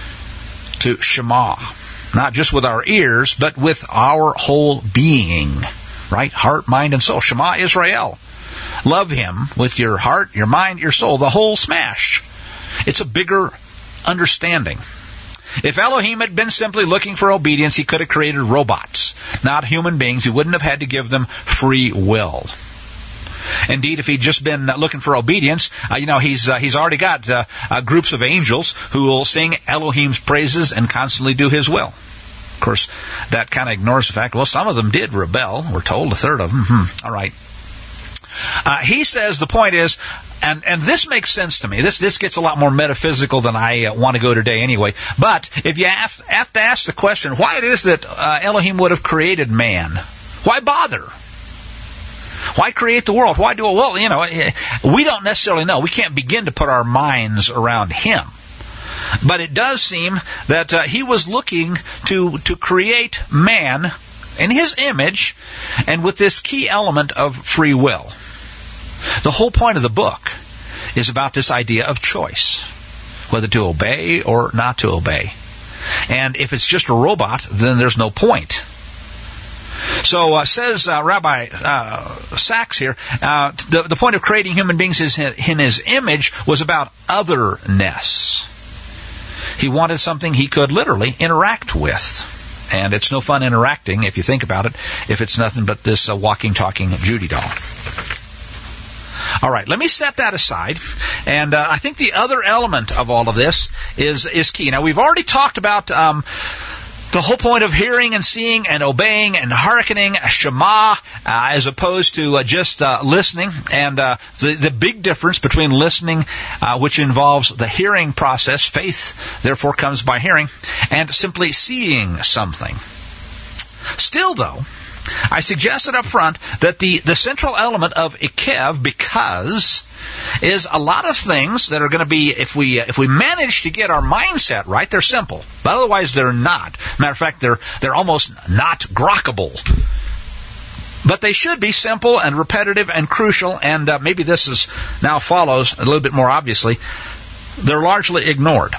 to Shema, not just with our ears, but with our whole being, right? Heart, mind, and soul. Shema Israel. Love Him with your heart, your mind, your soul, the whole smash. It's a bigger understanding. If Elohim had been simply looking for obedience, He could have created robots, not human beings. He wouldn't have had to give them free will. Indeed, if he'd just been looking for obedience, uh, you know, he's uh, he's already got uh, uh, groups of angels who will sing Elohim's praises and constantly do His will. Of course, that kind of ignores the fact, well, some of them did rebel. We're told a third of them. Hmm, all right. Uh, he says the point is, and, and this makes sense to me. This this gets a lot more metaphysical than I uh, want to go today anyway. But if you have, have to ask the question, why it is that uh, Elohim would have created man? Why bother? Why create the world? Why do it? Well, you know, we don't necessarily know. We can't begin to put our minds around Him. But it does seem that uh, He was looking to to create man in His image and with this key element of free will. The whole point of the book is about this idea of choice, whether to obey or not to obey. And if it's just a robot, then there's no point. So uh, says uh, Rabbi uh, Sachs here, uh, the, the point of creating human beings is in His image was about otherness. He wanted something He could literally interact with. And it's no fun interacting, if you think about it, if it's nothing but this uh, walking, talking Judy doll. All right, let me set that aside. And uh, I think the other element of all of this is is key. Now, we've already talked about um, the whole point of hearing and seeing and obeying and hearkening, Shema, uh, as opposed to uh, just uh, listening. And uh, the, the big difference between listening, uh, which involves the hearing process, faith therefore comes by hearing, and simply seeing something. Still, though, I suggested up front that the, the central element of Ikev, because, is a lot of things that are going to be, if we if we manage to get our mindset right, they're simple. But otherwise, they're not. Matter of fact, they're they're almost not grokkable. But they should be simple and repetitive and crucial, and uh, maybe this is now follows a little bit more obviously. they're largely ignored.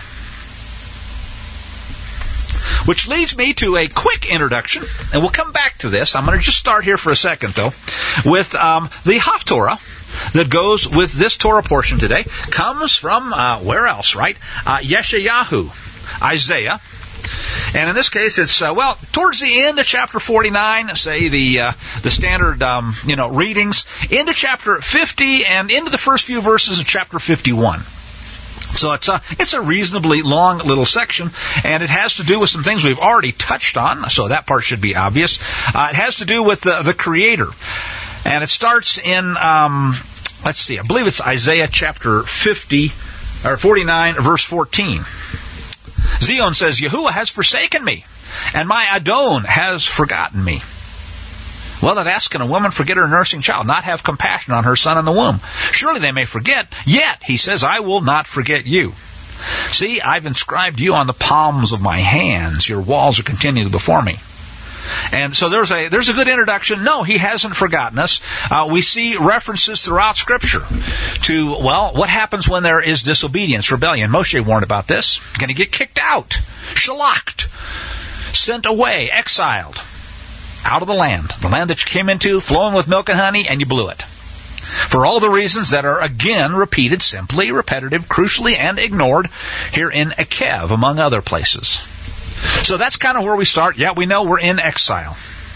Which leads me to a quick introduction, and we'll come back to this. I'm going to just start here for a second, though, with um, the Haftorah that goes with this Torah portion today. Comes from, uh, where else, right? Uh, Yeshayahu, Isaiah. And in this case, it's, uh, well, towards the end of chapter forty-nine, say the uh, the standard, um, you know, readings, into chapter fifty and into the first few verses of chapter fifty-one. So it's a, it's a reasonably long little section, and it has to do with some things we've already touched on, so that part should be obvious. Uh, it has to do with the, the Creator. And it starts in, um, let's see, I believe it's Isaiah chapter fifty, or forty-nine, verse fourteen. Zion says, Yahuwah has forsaken me, and my Adon has forgotten me. Well, that ask, can a woman forget her nursing child, not have compassion on her son in the womb? Surely they may forget, yet, he says, I will not forget you. See, I've inscribed you on the palms of my hands. Your walls are continually before me. And so there's a there's a good introduction. No, he hasn't forgotten us. Uh, we see references throughout Scripture to, well, what happens when there is disobedience, rebellion. Moshe warned about this. Going to get kicked out, shalaked, sent away, exiled. Out of the land, the land that you came into, flowing with milk and honey, and you blew it. For all the reasons that are again repeated, simply, repetitive, crucially, and ignored here in Akev, among other places. So that's kind of where we start. Yeah, we know we're in exile.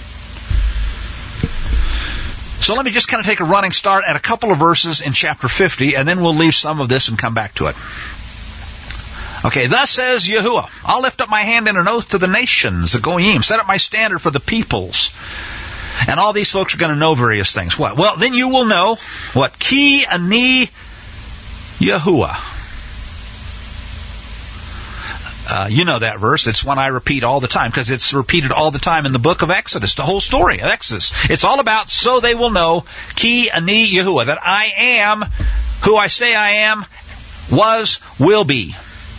So let me just kind of take a running start at a couple of verses in chapter fifty, and then we'll leave some of this and come back to it. Okay, thus says Yahuwah, I'll lift up my hand in an oath to the nations, the Goyim, set up my standard for the peoples. And all these folks are going to know various things. What? Well, then you will know what? Ki ani Yahuwah. Uh, you know that verse. It's one I repeat all the time because it's repeated all the time in the book of Exodus, the whole story of Exodus. It's all about, so they will know, Ki ani Yahuwah, that I am who I say I am, was, will be.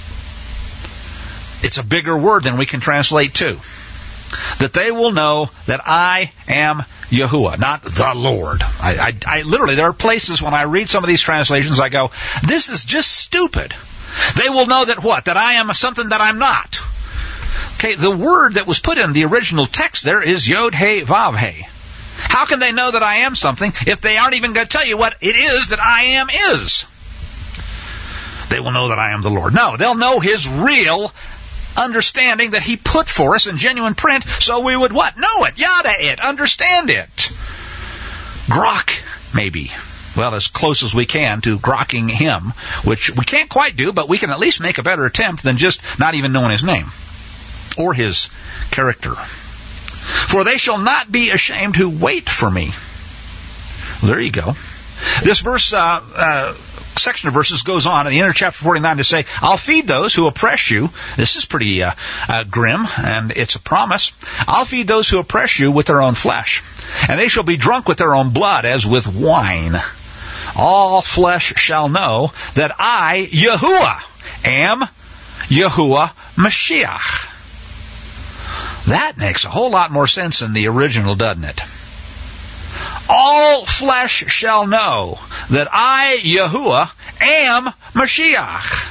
It's a bigger word than we can translate to. That they will know that I am Yahuwah, not the Lord. I, I, I literally, there are places when I read some of these translations, I go, this is just stupid. They will know that what? That I am something that I'm not. Okay, the word that was put in the original text there is Yod He Vav He. How can they know that I am something if they aren't even going to tell you what it is that I am is? They will know that I am the Lord. No, they'll know His real understanding that He put for us in genuine print, so we would what? Know it, yada it, understand it. Grok, maybe. Well, as close as we can to grokking Him, which we can't quite do, but we can at least make a better attempt than just not even knowing His name or His character. For they shall not be ashamed who wait for me. Well, there you go. This verse, uh, uh, section of verses goes on in the end of chapter forty-nine to say, I'll feed those who oppress you. This is pretty uh, uh, grim, and it's a promise. I'll feed those who oppress you with their own flesh, and they shall be drunk with their own blood as with wine. All flesh shall know that I, Yahuwah, am Yahuwah Mashiach. That makes a whole lot more sense than the original, doesn't it? All flesh shall know that I, Yahuwah, am Mashiach.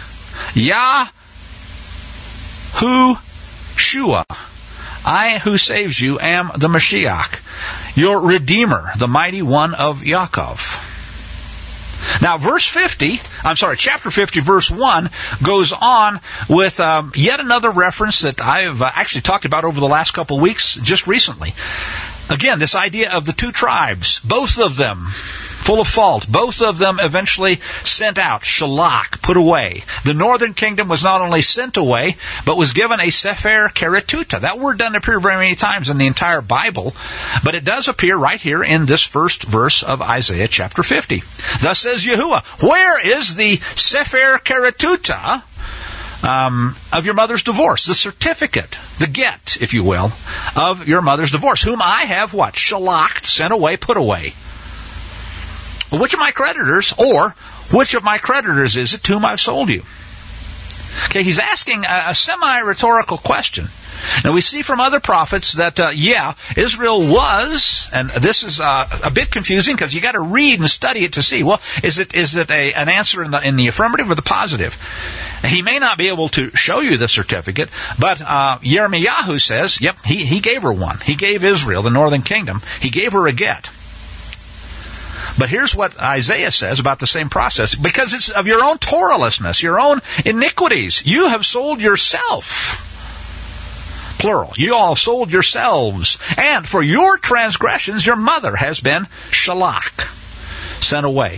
Yahushua. I who saves you am the Mashiach, your Redeemer, the mighty one of Yaakov. Now, verse fifty, I'm sorry, chapter fifty, verse one, goes on with um, yet another reference that I've uh, actually talked about over the last couple of weeks, just recently. Again, this idea of the two tribes, both of them full of fault, both of them eventually sent out, shalak, put away. The northern kingdom was not only sent away, but was given a sefer keretuta. That word doesn't appear very many times in the entire Bible, but it does appear right here in this first verse of Isaiah chapter fifty. Thus says Yahuwah, where is the sefer keretuta Um, of your mother's divorce, the certificate, the get, if you will, of your mother's divorce, whom I have what? Shalaked, sent away, put away. Well, which of my creditors, or which of my creditors is it to whom I've sold you? Okay, he's asking a, a semi-rhetorical question. Now we see from other prophets that, uh, yeah, Israel was, and this is uh, a bit confusing because you got to read and study it to see, well, is it is it a, an answer in the, in the affirmative or the positive? He may not be able to show you the certificate, but uh, Yirmiyahu says, yep, he, he gave her one. He gave Israel, the northern kingdom, he gave her a get. But here's what Isaiah says about the same process. Because it's of your own Torahlessness, your own iniquities. You have sold yourself. Plural. You all sold yourselves. And for your transgressions, your mother has been shalach, sent away.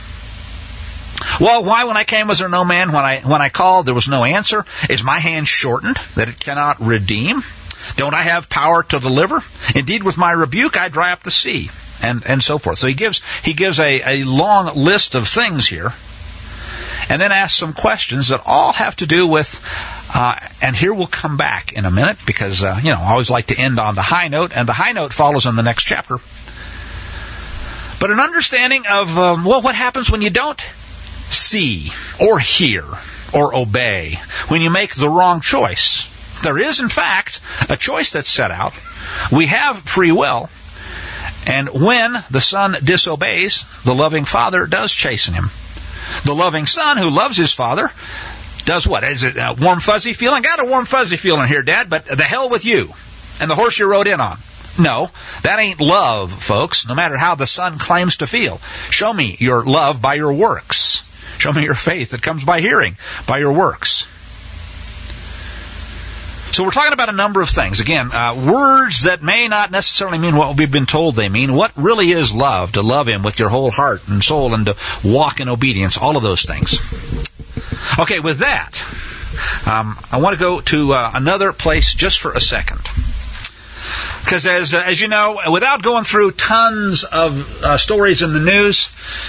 Well, why when I came was there no man? When I when I called, there was no answer. Is my hand shortened that it cannot redeem? Don't I have power to deliver? Indeed, with my rebuke, I dry up the sea. And, and so forth. So he gives he gives a, a long list of things here, and then asks some questions that all have to do with, uh, and here we'll come back in a minute, because, uh, you know, I always like to end on the high note, and the high note follows in the next chapter. But an understanding of, um, well, what happens when you don't see, or hear, or obey, when you make the wrong choice. There is, in fact, a choice that's set out. We have free will. And when the son disobeys, the loving father does chasten him. The loving son who loves his father does what? Is it a warm, fuzzy feeling? Got a warm, fuzzy feeling here, Dad, but the hell with you and the horse you rode in on. No, that ain't love, folks, no matter how the son claims to feel. Show me your love by your works. Show me your faith that comes by hearing, by your works. So we're talking about a number of things. Again, uh, words that may not necessarily mean what we've been told they mean. What really is love? To love Him with your whole heart and soul and to walk in obedience. All of those things. Okay, with that, um, I want to go to uh, another place just for a second. Because as, uh, as you know, without going through tons of uh, stories in the news,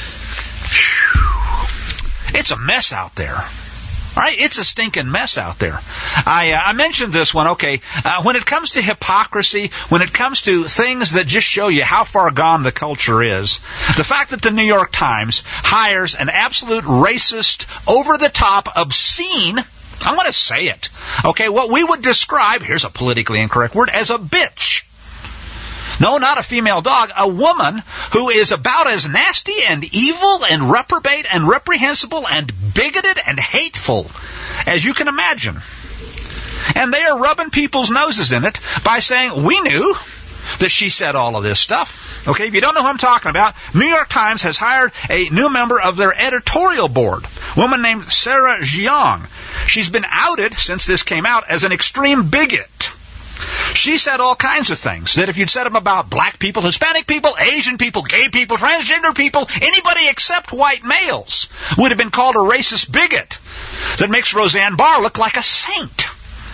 whew, it's a mess out there. All right, it's a stinking mess out there. I, uh, I mentioned this one. Okay, uh, when it comes to hypocrisy, when it comes to things that just show you how far gone the culture is, the fact that the New York Times hires an absolute racist, over-the-top, obscene, I'm going to say it, okay, what we would describe, here's a politically incorrect word, as a bitch. No, not a female dog, a woman who is about as nasty and evil and reprobate and reprehensible and bigoted and hateful as you can imagine. And they are rubbing people's noses in it by saying, we knew that she said all of this stuff. Okay, if you don't know who I'm talking about, New York Times has hired a new member of their editorial board, a woman named Sarah Jeong. She's been outed since this came out as an extreme bigot. She said all kinds of things that if you'd said them about black people, Hispanic people, Asian people, gay people, transgender people, anybody except white males would have been called a racist bigot that makes Roseanne Barr look like a saint.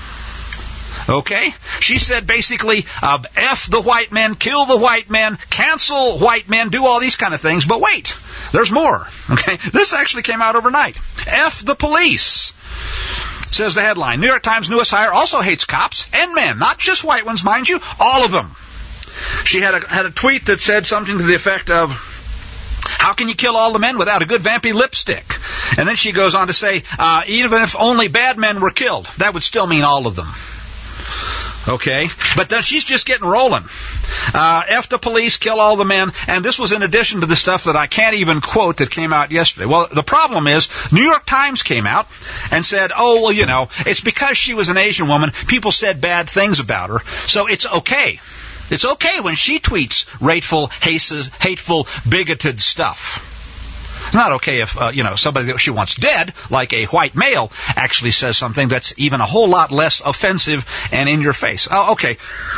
Okay? She said basically, uh, F the white men, kill the white men, cancel white men, do all these kind of things. But wait, there's more. Okay? This actually came out overnight. F the police. Says the headline, New York Times newest hire also hates cops and men, not just white ones, mind you, all of them. She had a, had a tweet that said something to the effect of, how can you kill all the men without a good vampy lipstick? And then she goes on to say, uh, even if only bad men were killed, that would still mean all of them. Okay, but then she's just getting rolling. Uh, F the police, kill all the men, and this was in addition to the stuff that I can't even quote that came out yesterday. Well, the problem is, New York Times came out and said, oh, well, you know, it's because she was an Asian woman, people said bad things about her, so it's okay. It's okay when she tweets hateful, hateful, bigoted stuff. It's not okay if, uh, you know, somebody that she wants dead, like a white male, actually says something that's even a whole lot less offensive and in your face. Oh, okay.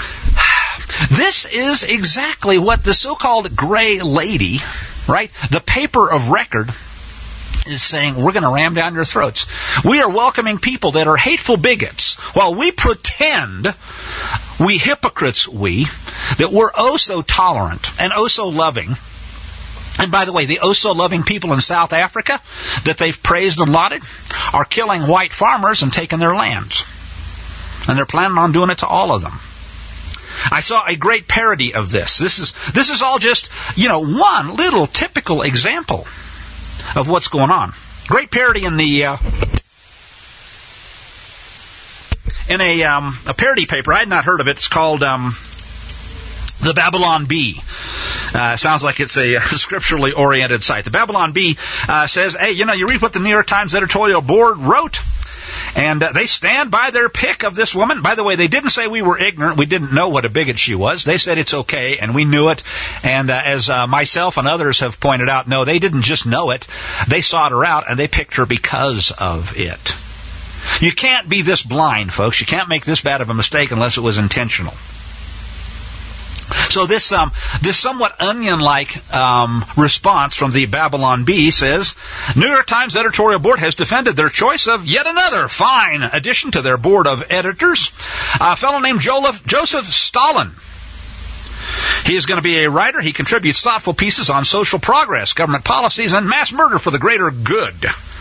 This is exactly what the so-called gray lady, right, the paper of record, is saying, we're going to ram down your throats. We are welcoming people that are hateful bigots, while we pretend, we hypocrites we, that we're oh so tolerant and oh so loving. And by the way, the oh-so-loving people in South Africa that they've praised and lauded are killing white farmers and taking their lands. And they're planning on doing it to all of them. I saw a great parody of this. This is this is all just, you know, one little typical example of what's going on. Great parody in the uh, in a, um, a parody paper. I had not heard of it. It's called um, The Babylon Bee. Uh, sounds like it's a scripturally oriented site. The Babylon Bee uh, says, hey, you know, you read what the New York Times editorial board wrote, and uh, they stand by their pick of this woman. By the way, they didn't say we were ignorant. We didn't know what a bigot she was. They said it's okay, and we knew it. And uh, as uh, myself and others have pointed out, no, they didn't just know it. They sought her out, and they picked her because of it. You can't be this blind, folks. You can't make this bad of a mistake unless it was intentional. So this um, this somewhat onion-like um, response from the Babylon Bee says, New York Times editorial board has defended their choice of yet another fine addition to their board of editors, a fellow named Joseph Stalin. He is going to be a writer. He contributes thoughtful pieces on social progress, government policies, and mass murder for the greater good.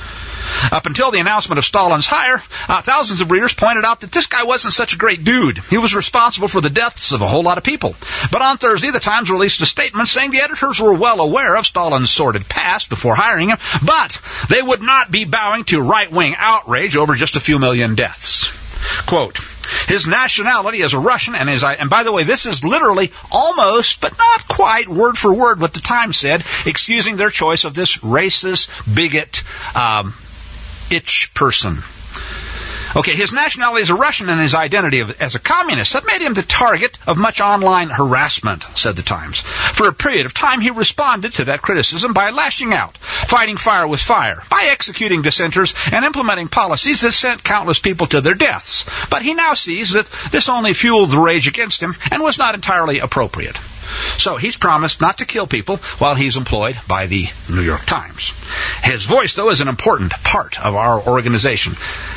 Up until the announcement of Stalin's hire, uh, thousands of readers pointed out that this guy wasn't such a great dude. He was responsible for the deaths of a whole lot of people. But on Thursday, the Times released a statement saying the editors were well aware of Stalin's sordid past before hiring him, but they would not be bowing to right-wing outrage over just a few million deaths. Quote, his nationality is a Russian, and his, and by the way, this is literally almost, but not quite, word for word what the Times said, excusing their choice of this racist, bigot, um, itch person. Okay, his nationality is a Russian and his identity of, as a communist. That made him the target of much online harassment, said the Times. For a period of time, he responded to that criticism by lashing out, fighting fire with fire, by executing dissenters and implementing policies that sent countless people to their deaths. But he now sees that this only fueled the rage against him and was not entirely appropriate. So he's promised not to kill people while he's employed by the New York Times. His voice, though, is an important part of our organization.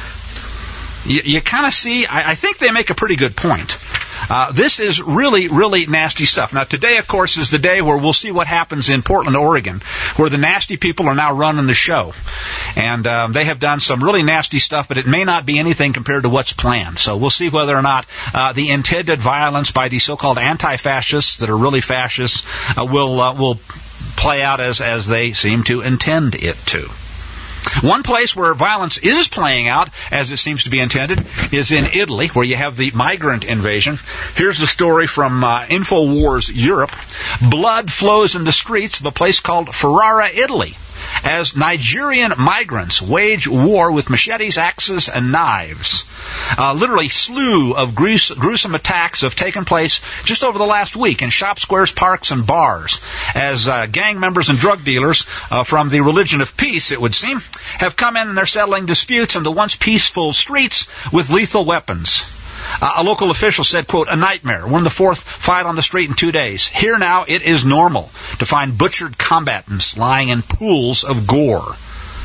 You, you kind of see, I, I think they make a pretty good point. Uh, this is really, really nasty stuff. Now, today, of course, is the day where we'll see what happens in Portland, Oregon, where the nasty people are now running the show. And um, they have done some really nasty stuff, but it may not be anything compared to what's planned. So we'll see whether or not uh, the intended violence by the so-called anti-fascists that are really fascists uh, will uh, will play out as, as they seem to intend it to. One place where violence is playing out, as it seems to be intended, is in Italy, where you have the migrant invasion. Here's the story from uh, InfoWars Europe. Blood flows in the streets of a place called Ferrara, Italy, as Nigerian migrants wage war with machetes, axes, and knives. Uh, literally, slew of grues- gruesome attacks have taken place just over the last week in shop squares, parks, and bars, as uh, gang members and drug dealers uh, from the religion of peace, it would seem, have come in and they're settling disputes in the once peaceful streets with lethal weapons. Uh, a local official said, quote, a nightmare. We're in the fourth fight on the street in two days. Here now it is normal to find butchered combatants lying in pools of gore.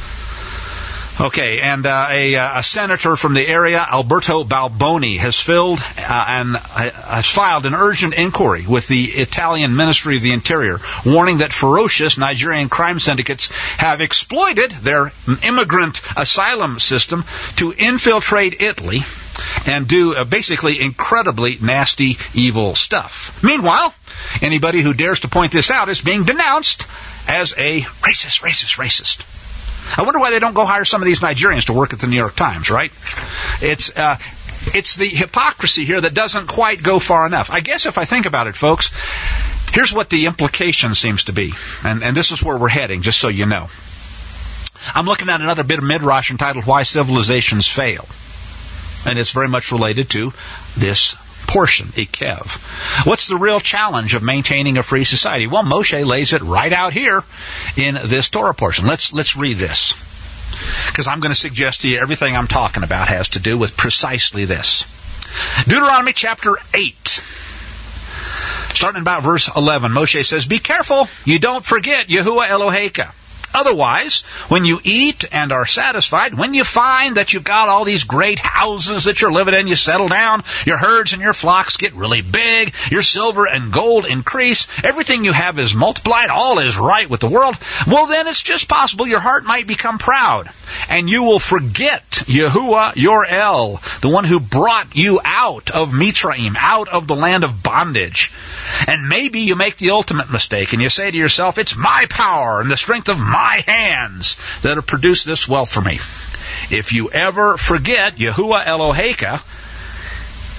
Okay, and uh, a, a senator from the area, Alberto Balboni, has filled uh, and uh, has filed an urgent inquiry with the Italian Ministry of the Interior, warning that ferocious Nigerian crime syndicates have exploited their immigrant asylum system to infiltrate Italy and do uh, basically incredibly nasty, evil stuff. Meanwhile, anybody who dares to point this out is being denounced as a racist, racist, racist. I wonder why they don't go hire some of these Nigerians to work at the New York Times, right? It's uh, it's the hypocrisy here that doesn't quite go far enough. I guess if I think about it, folks, here's what the implication seems to be. And, and this is where we're heading, just so you know. I'm looking at another bit of Midrash entitled Why Civilizations Fail. And it's very much related to this portion, Ikev. What's the real challenge of maintaining a free society? Well, Moshe lays it right out here in this Torah portion. Let's let's read this, because I'm going to suggest to you everything I'm talking about has to do with precisely this. Deuteronomy chapter eight. Starting about verse eleven, Moshe says, be careful you don't forget Yahuwah Eloheka. Otherwise, when you eat and are satisfied, when you find that you've got all these great houses that you're living in, you settle down, your herds and your flocks get really big, your silver and gold increase, everything you have is multiplied, all is right with the world, well then it's just possible your heart might become proud, and you will forget Yahuwah your El, the one who brought you out of Mitzrayim, out of the land of bondage. And maybe you make the ultimate mistake, and you say to yourself, it's my power and the strength of my hands that have produced this wealth for me. If you ever forget Yahuwah Eloheka,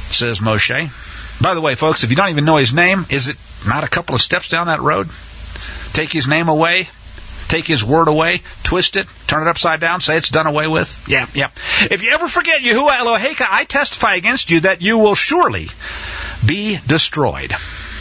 says Moshe. By the way, folks, if you don't even know his name, is it not a couple of steps down that road? Take his name away, take his word away, twist it, turn it upside down, say it's done away with. Yeah, yeah. If you ever forget Yahuwah Eloheka, I testify against you that you will surely be destroyed.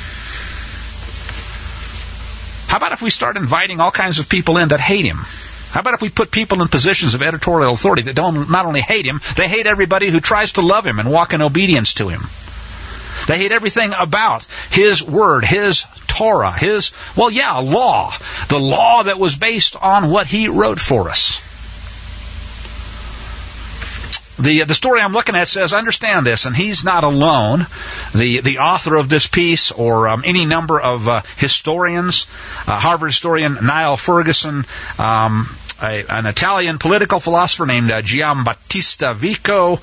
How about if we start inviting all kinds of people in that hate him? How about if we put people in positions of editorial authority that don't not only hate him, they hate everybody who tries to love him and walk in obedience to him. They hate everything about his word, his Torah, his, well, yeah, law. The law that was based on what he wrote for us. The the story I'm looking at says, understand this, and he's not alone. The the author of this piece, or um, any number of uh, historians, uh, Harvard historian Niall Ferguson, um, a, an Italian political philosopher named uh, Giambattista Vico,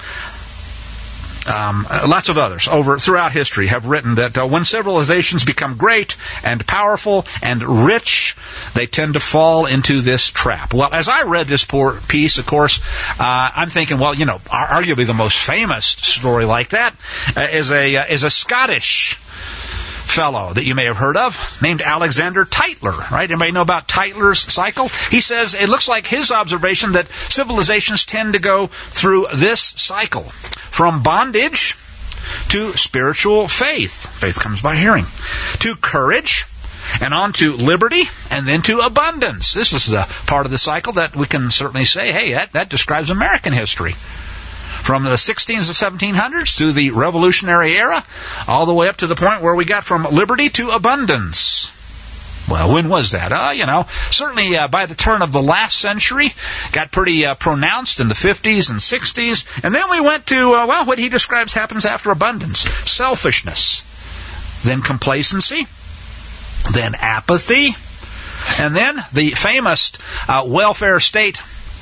Um, lots of others over throughout history have written that uh, when civilizations become great and powerful and rich, they tend to fall into this trap. Well, as I read this poor piece, of course, uh, I'm thinking, well, you know, arguably the most famous story like that uh, is a uh, is a Scottish fellow that you may have heard of, named Alexander Tytler, right? Anybody know about Tytler's cycle? He says it looks like his observation that civilizations tend to go through this cycle. From bondage to spiritual faith. Faith comes by hearing. To courage, and on to liberty, and then to abundance. This is the part of the cycle that we can certainly say, hey, that, that describes American history. From the sixteens and seventeen hundreds to the Revolutionary era, all the way up to the point where we got from liberty to abundance. Well, when was that? Uh, you know, certainly uh, by the turn of the last century, got pretty uh, pronounced in the fifties and sixties. And then we went to, uh, well, what he describes happens after abundance. Selfishness. Then complacency. Then apathy. And then the famous uh, welfare state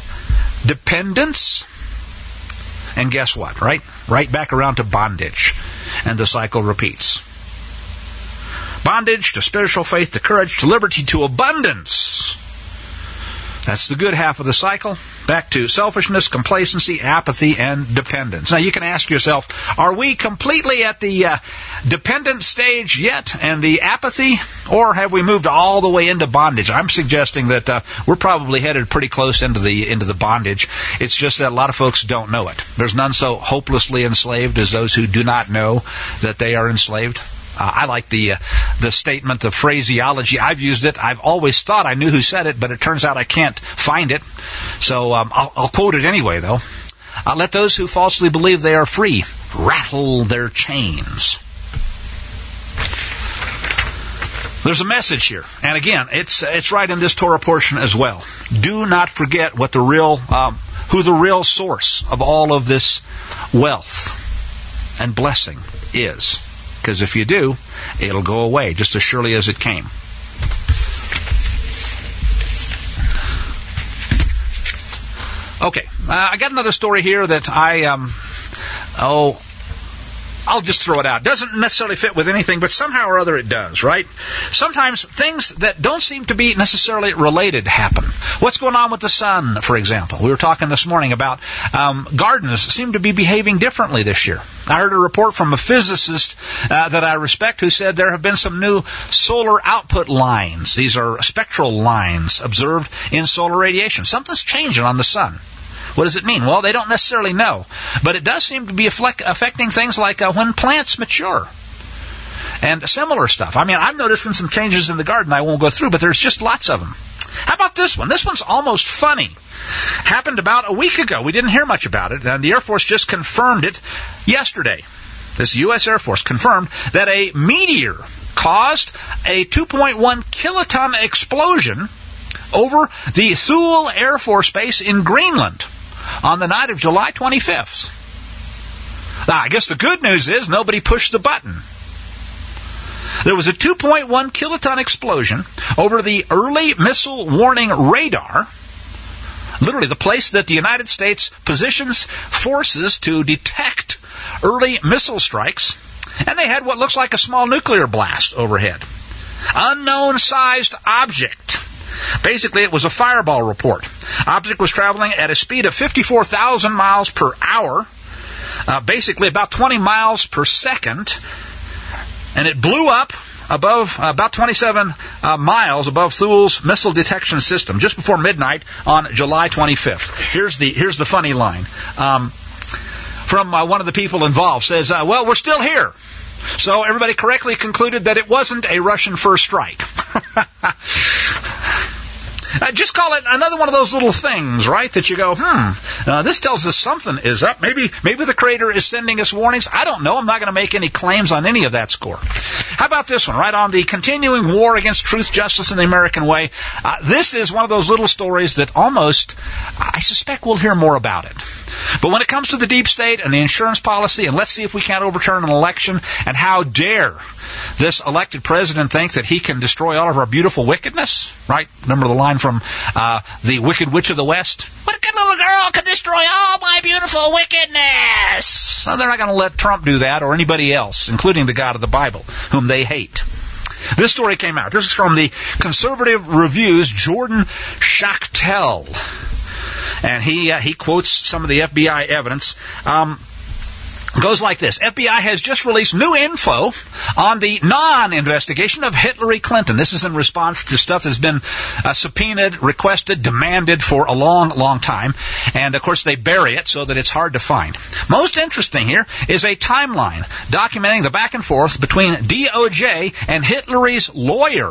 dependence. And guess what, right? Right back around to bondage. And the cycle repeats. Bondage to spiritual faith, to courage, to liberty, to abundance. That's the good half of the cycle. Back to selfishness, complacency, apathy, and dependence. Now you can ask yourself, are we completely at the uh, dependent stage yet and the apathy? Or have we moved all the way into bondage? I'm suggesting that uh, we're probably headed pretty close into the into the bondage. It's just that a lot of folks don't know it. There's none so hopelessly enslaved as those who do not know that they are enslaved. Uh, I like the uh, the statement of phraseology. I've used it. I've always thought I knew who said it, but it turns out I can't find it. So um, I'll, I'll quote it anyway, though. Uh, Let those who falsely believe they are free rattle their chains. There's a message here. And again, it's it's right in this Torah portion as well. Do not forget what the real, um, who the real source of all of this wealth and blessing is. Because if you do, it'll go away just as surely as it came. Okay, uh, I got another story here that I, um, oh, I'll just throw it out. Doesn't necessarily fit with anything, but somehow or other it does, right? Sometimes things that don't seem to be necessarily related happen. What's going on with the sun, for example? We were talking this morning about um, gardens seem to be behaving differently this year. I heard a report from a physicist uh, that I respect who said there have been some new solar output lines. These are spectral lines observed in solar radiation. Something's changing on the sun. What does it mean? Well, they don't necessarily know. But it does seem to be affecting things like uh, when plants mature. And similar stuff. I mean, I'm noticing some changes in the garden I won't go through, but there's just lots of them. How about this one? This one's almost funny. Happened about a week ago. We didn't hear much about it, and the Air Force just confirmed it yesterday. This U S Air Force confirmed that a meteor caused a two point one kiloton explosion over the Thule Air Force Base in Greenland on the night of July twenty-fifth. Now, I guess the good news is nobody pushed the button. There was a two point one kiloton explosion over the early missile warning radar, literally the place that the United States positions forces to detect early missile strikes, and they had what looks like a small nuclear blast overhead. Unknown-sized object. Basically, it was a fireball report. Object was traveling at a speed of fifty-four thousand miles per hour. uh, basically about twenty miles per second, and it blew up above uh, about twenty-seven uh, miles above Thul's missile detection system just before midnight on July twenty-fifth. Here's the here's the funny line um, from uh, one of the people involved. Says, uh, "Well, we're still here." So everybody correctly concluded that it wasn't a Russian first strike. Uh, just call it another one of those little things, right? That you go, hmm, uh, this tells us something is up. Maybe maybe the Creator is sending us warnings. I don't know. I'm not going to make any claims on any of that score. How about this one, right? On the continuing war against truth, justice, and the American way. Uh, this is one of those little stories that almost, I suspect we'll hear more about it. But when it comes to the deep state and the insurance policy, and let's see if we can't overturn an election, and how dare this elected president think that he can destroy all of our beautiful wickedness, right? Remember the line from uh, the Wicked Witch of the West? What good little girl can destroy all my beautiful wickedness? So they're not going to let Trump do that or anybody else, including the God of the Bible, whom they hate. This story came out. This is from the Conservative Review's Jordan Schachtel. And he uh, he quotes some of the F B I evidence. Um, goes like this. F B I has just released new info on the non-investigation of Hillary Clinton. This is in response to stuff that's been uh, subpoenaed, requested, demanded for a long, long time. And, of course, they bury it so that it's hard to find. Most interesting here is a timeline documenting the back and forth between D O J and Hillary's lawyer.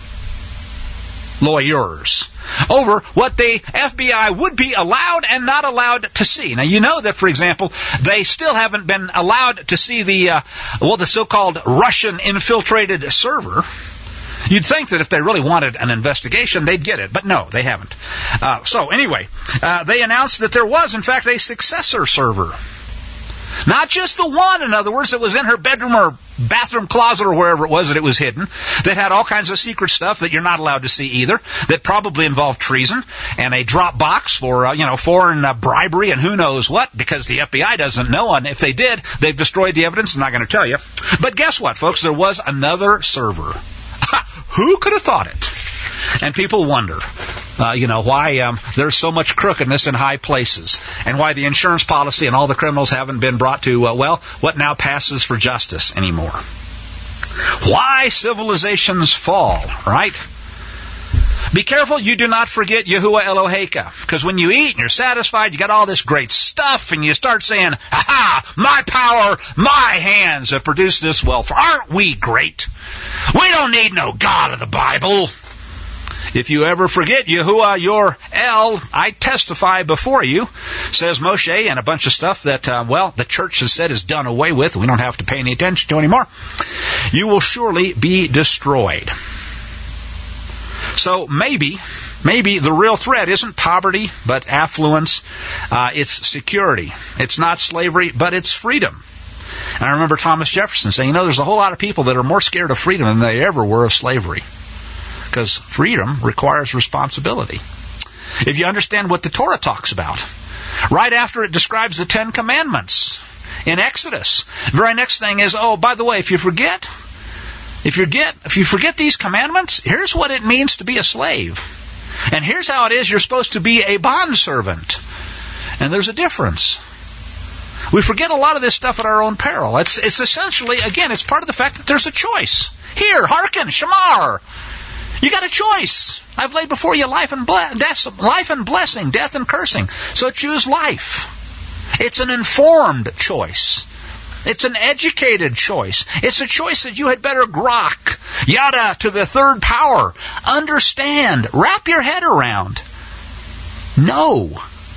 Lawyers. Over what the F B I would be allowed and not allowed to see. Now, you know that, for example, they still haven't been allowed to see the, uh, well, the so-called Russian infiltrated server. You'd think that if they really wanted an investigation, they'd get it. But no, they haven't. Uh, so, anyway, uh, they announced that there was, in fact, a successor server. Not just the one, in other words, that was in her bedroom or bathroom closet or wherever it was that it was hidden, that had all kinds of secret stuff that you're not allowed to see either, that probably involved treason, and a drop box for, uh, you know, foreign uh, bribery and who knows what, because the F B I doesn't know, and if they did, they've destroyed the evidence. I'm not going to tell you. But guess what, folks? There was another server. Who could have thought it? And people wonder. Uh, you know, why um, there's so much crookedness in high places, and why the insurance policy and all the criminals haven't been brought to, uh, well, what now passes for justice anymore. Why civilizations fall, right? Be careful you do not forget Yahuwah Eloheka, because when you eat and you're satisfied, you got all this great stuff, and you start saying, "Aha, my power, my hands have produced this wealth. Aren't we great? We don't need no God of the Bible." If you ever forget Yahuwah, your El, I testify before you, says Moshe, and a bunch of stuff that, uh, well, the church has said is done away with, we don't have to pay any attention to anymore, you will surely be destroyed. So maybe, maybe the real threat isn't poverty, but affluence. Uh, it's security. It's not slavery, but it's freedom. And I remember Thomas Jefferson saying, you know, there's a whole lot of people that are more scared of freedom than they ever were of slavery. Because freedom requires responsibility. If you understand what the Torah talks about, right after it describes the Ten Commandments in Exodus, the very next thing is, oh, by the way, if you forget, if you forget, if you forget these commandments, here's what it means to be a slave. And here's how it is you're supposed to be a bondservant. And there's a difference. We forget a lot of this stuff at our own peril. It's, it's essentially, again, it's part of the fact that there's a choice. Here, hearken, shamar. You got a choice. I've laid before you life and, ble- death, life and blessing, death and cursing. So choose life. It's an informed choice. It's an educated choice. It's a choice that you had better grok, yada, to the third power. Understand. Wrap your head around. Know.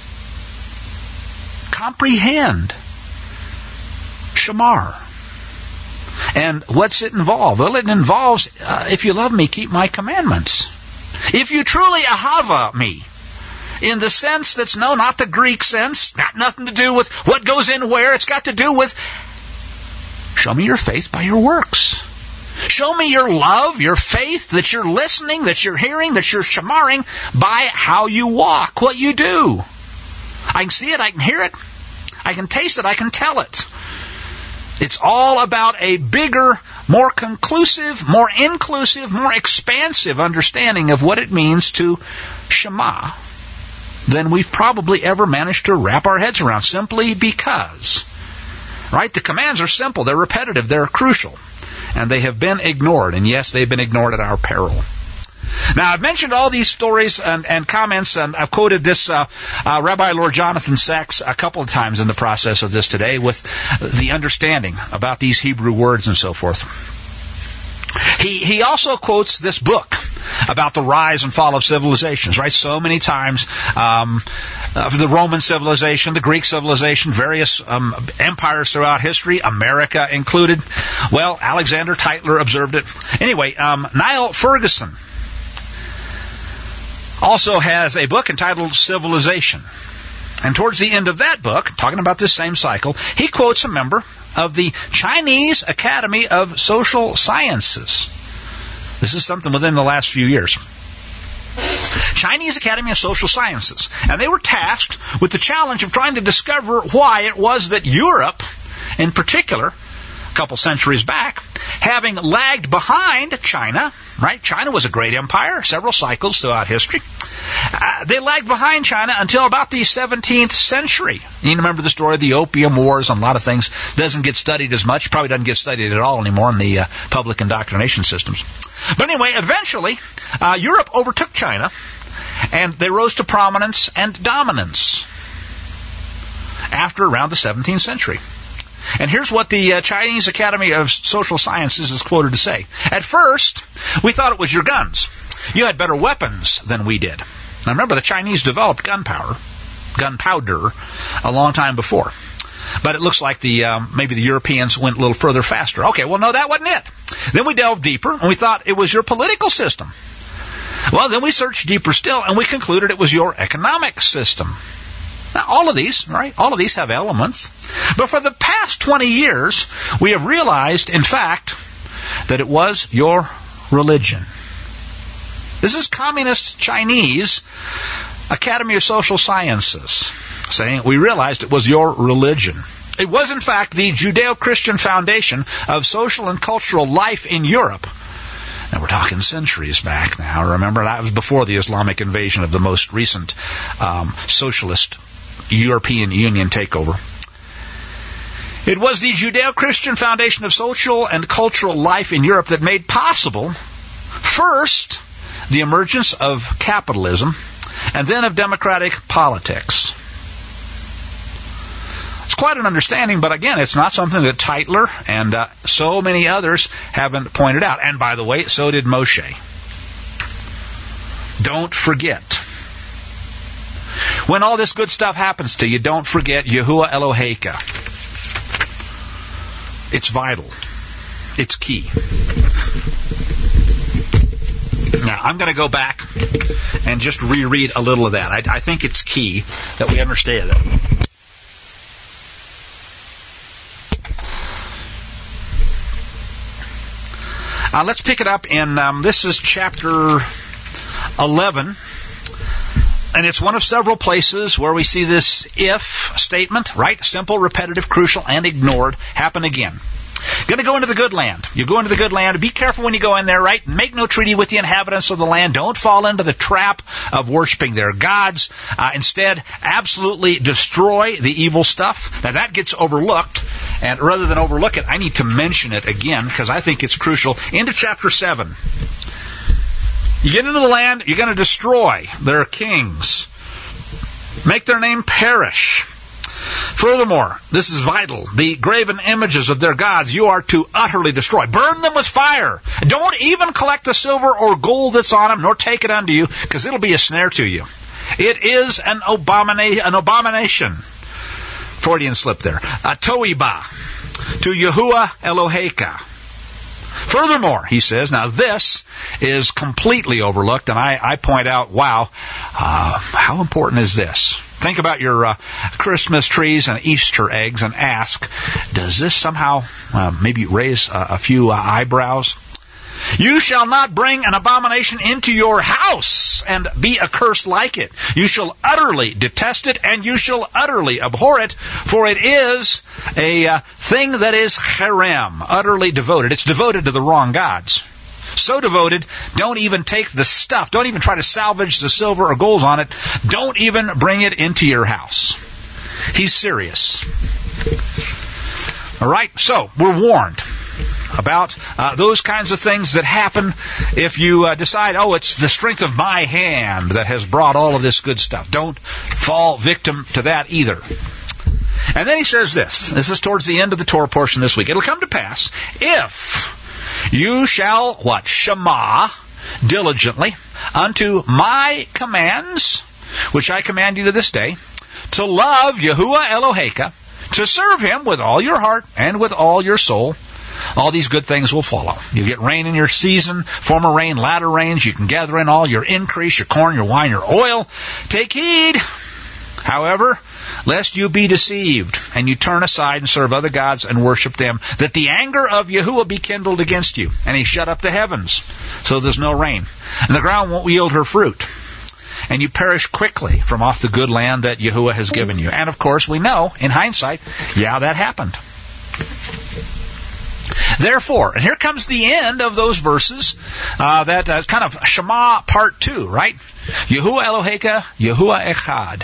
Comprehend. Shamar. And what's it involve? Well, it involves, uh, if you love me, keep my commandments. If you truly ahava me, in the sense that's no, not the Greek sense, not nothing to do with what goes in where, it's got to do with, show me your faith by your works. Show me your love, your faith, that you're listening, that you're hearing, that you're shamaring by how you walk, what you do. I can see it, I can hear it, I can taste it, I can tell it. It's all about a bigger, more conclusive, more inclusive, more expansive understanding of what it means to Shema than we've probably ever managed to wrap our heads around, simply because Right? The commands are simple. They're repetitive. They're crucial. And they have been ignored. And yes, they've been ignored at our peril. Now, I've mentioned all these stories and, and comments, and I've quoted this uh, uh, Rabbi Lord Jonathan Sacks a couple of times in the process of this today with the understanding about these Hebrew words and so forth. He he also quotes this book about the rise and fall of civilizations, right? So many times, um, uh, the Roman civilization, the Greek civilization, various um, empires throughout history, America included. Well, Alexander Tytler observed it. Anyway, um, Niall Ferguson also has a book entitled Civilization. And towards the end of that book, talking about this same cycle, he quotes a member of the Chinese Academy of Social Sciences. This is something within the last few years. Chinese Academy of Social Sciences. And they were tasked with the challenge of trying to discover why it was that Europe, in particular, a couple centuries back, having lagged behind China, right? China was a great empire, several cycles throughout history. Uh, they lagged behind China until about the seventeenth century. You remember the story of the Opium Wars and a lot of things. Doesn't get studied as much. Probably doesn't get studied at all anymore in the uh, public indoctrination systems. But anyway, eventually, uh, Europe overtook China, and they rose to prominence and dominance after around the seventeenth century. And here's what the uh, Chinese Academy of Social Sciences is quoted to say. At first, we thought it was your guns. You had better weapons than we did. Now remember, the Chinese developed gunpowder, gunpowder a long time before. But it looks like the um, maybe the Europeans went a little further faster. Okay, well, no, that wasn't it. Then we delved deeper, and we thought it was your political system. Well, then we searched deeper still, and we concluded it was your economic system. Now, all of these, right, all of these have elements. But for the past twenty years, we have realized, in fact, that it was your religion. This is Communist Chinese Academy of Social Sciences saying we realized it was your religion. It was, in fact, the Judeo-Christian foundation of social and cultural life in Europe. Now, we're talking centuries back now. Remember, that was before the Islamic invasion of the most recent um, socialist European Union takeover. It was the Judeo-Christian foundation of social and cultural life in Europe that made possible, first, the emergence of capitalism, and then of democratic politics. It's quite an understanding, but again, it's not something that Tytler and uh, so many others haven't pointed out. And by the way, so did Moshe. Don't forget. When all this good stuff happens to you, don't forget Yahuwah Eloheka. It's vital. It's key. Now, I'm going to go back and just reread a little of that. I, I think it's key that we understand it. Uh, let's pick it up in, um, this is chapter eleven. And it's one of several places where we see this if statement, right? Simple, repetitive, crucial, and ignored happen again. Going to go into the good land. You go into the good land. Be careful when you go in there, right? Make no treaty with the inhabitants of the land. Don't fall into the trap of worshiping their gods. Uh, instead, absolutely destroy the evil stuff. Now, that gets overlooked. And rather than overlook it, I need to mention it again because I think it's crucial. Into chapter seven. You get into the land, you're going to destroy their kings. Make their name perish. Furthermore, this is vital. The graven images of their gods you are to utterly destroy. Burn them with fire. Don't even collect the silver or gold that's on them, nor take it unto you, because it'll be a snare to you. It is an, abomina- an abomination. Freudian slip there. A toiba to Yahuwah Eloheka. Furthermore, he says, now this is completely overlooked, and I, I point out, wow, uh, how important is this? Think about your uh, Christmas trees and Easter eggs and ask, does this somehow uh, maybe raise uh, a few uh, eyebrows? You shall not bring an abomination into your house and be accursed like it. You shall utterly detest it, and you shall utterly abhor it, for it is a uh, thing that is harem, utterly devoted. It's devoted to the wrong gods. So devoted, don't even take the stuff. Don't even try to salvage the silver or gold on it. Don't even bring it into your house. He's serious. All right? So, we're warned about uh, those kinds of things that happen if you uh, decide, oh, it's the strength of my hand that has brought all of this good stuff. Don't fall victim to that either. And then he says this. This is towards the end of the Torah portion this week. It'll come to pass, if you shall, what? Shema diligently unto my commands, which I command you to this day, to love Yahuwah Eloheka, to serve him with all your heart and with all your soul. All these good things will follow. You get rain in your season, former rain, latter rains. You can gather in all your increase, your corn, your wine, your oil. Take heed, however, lest you be deceived, and you turn aside and serve other gods and worship them, that the anger of Yahuwah be kindled against you, and he shut up the heavens, so there's no rain, and the ground won't yield her fruit, and you perish quickly from off the good land that Yahuwah has given you. And of course, we know, in hindsight, yeah, that happened. Therefore, and here comes the end of those verses, uh, that uh, kind of Shema part two, right? Yahuwah Eloheka, Yahuwah Echad.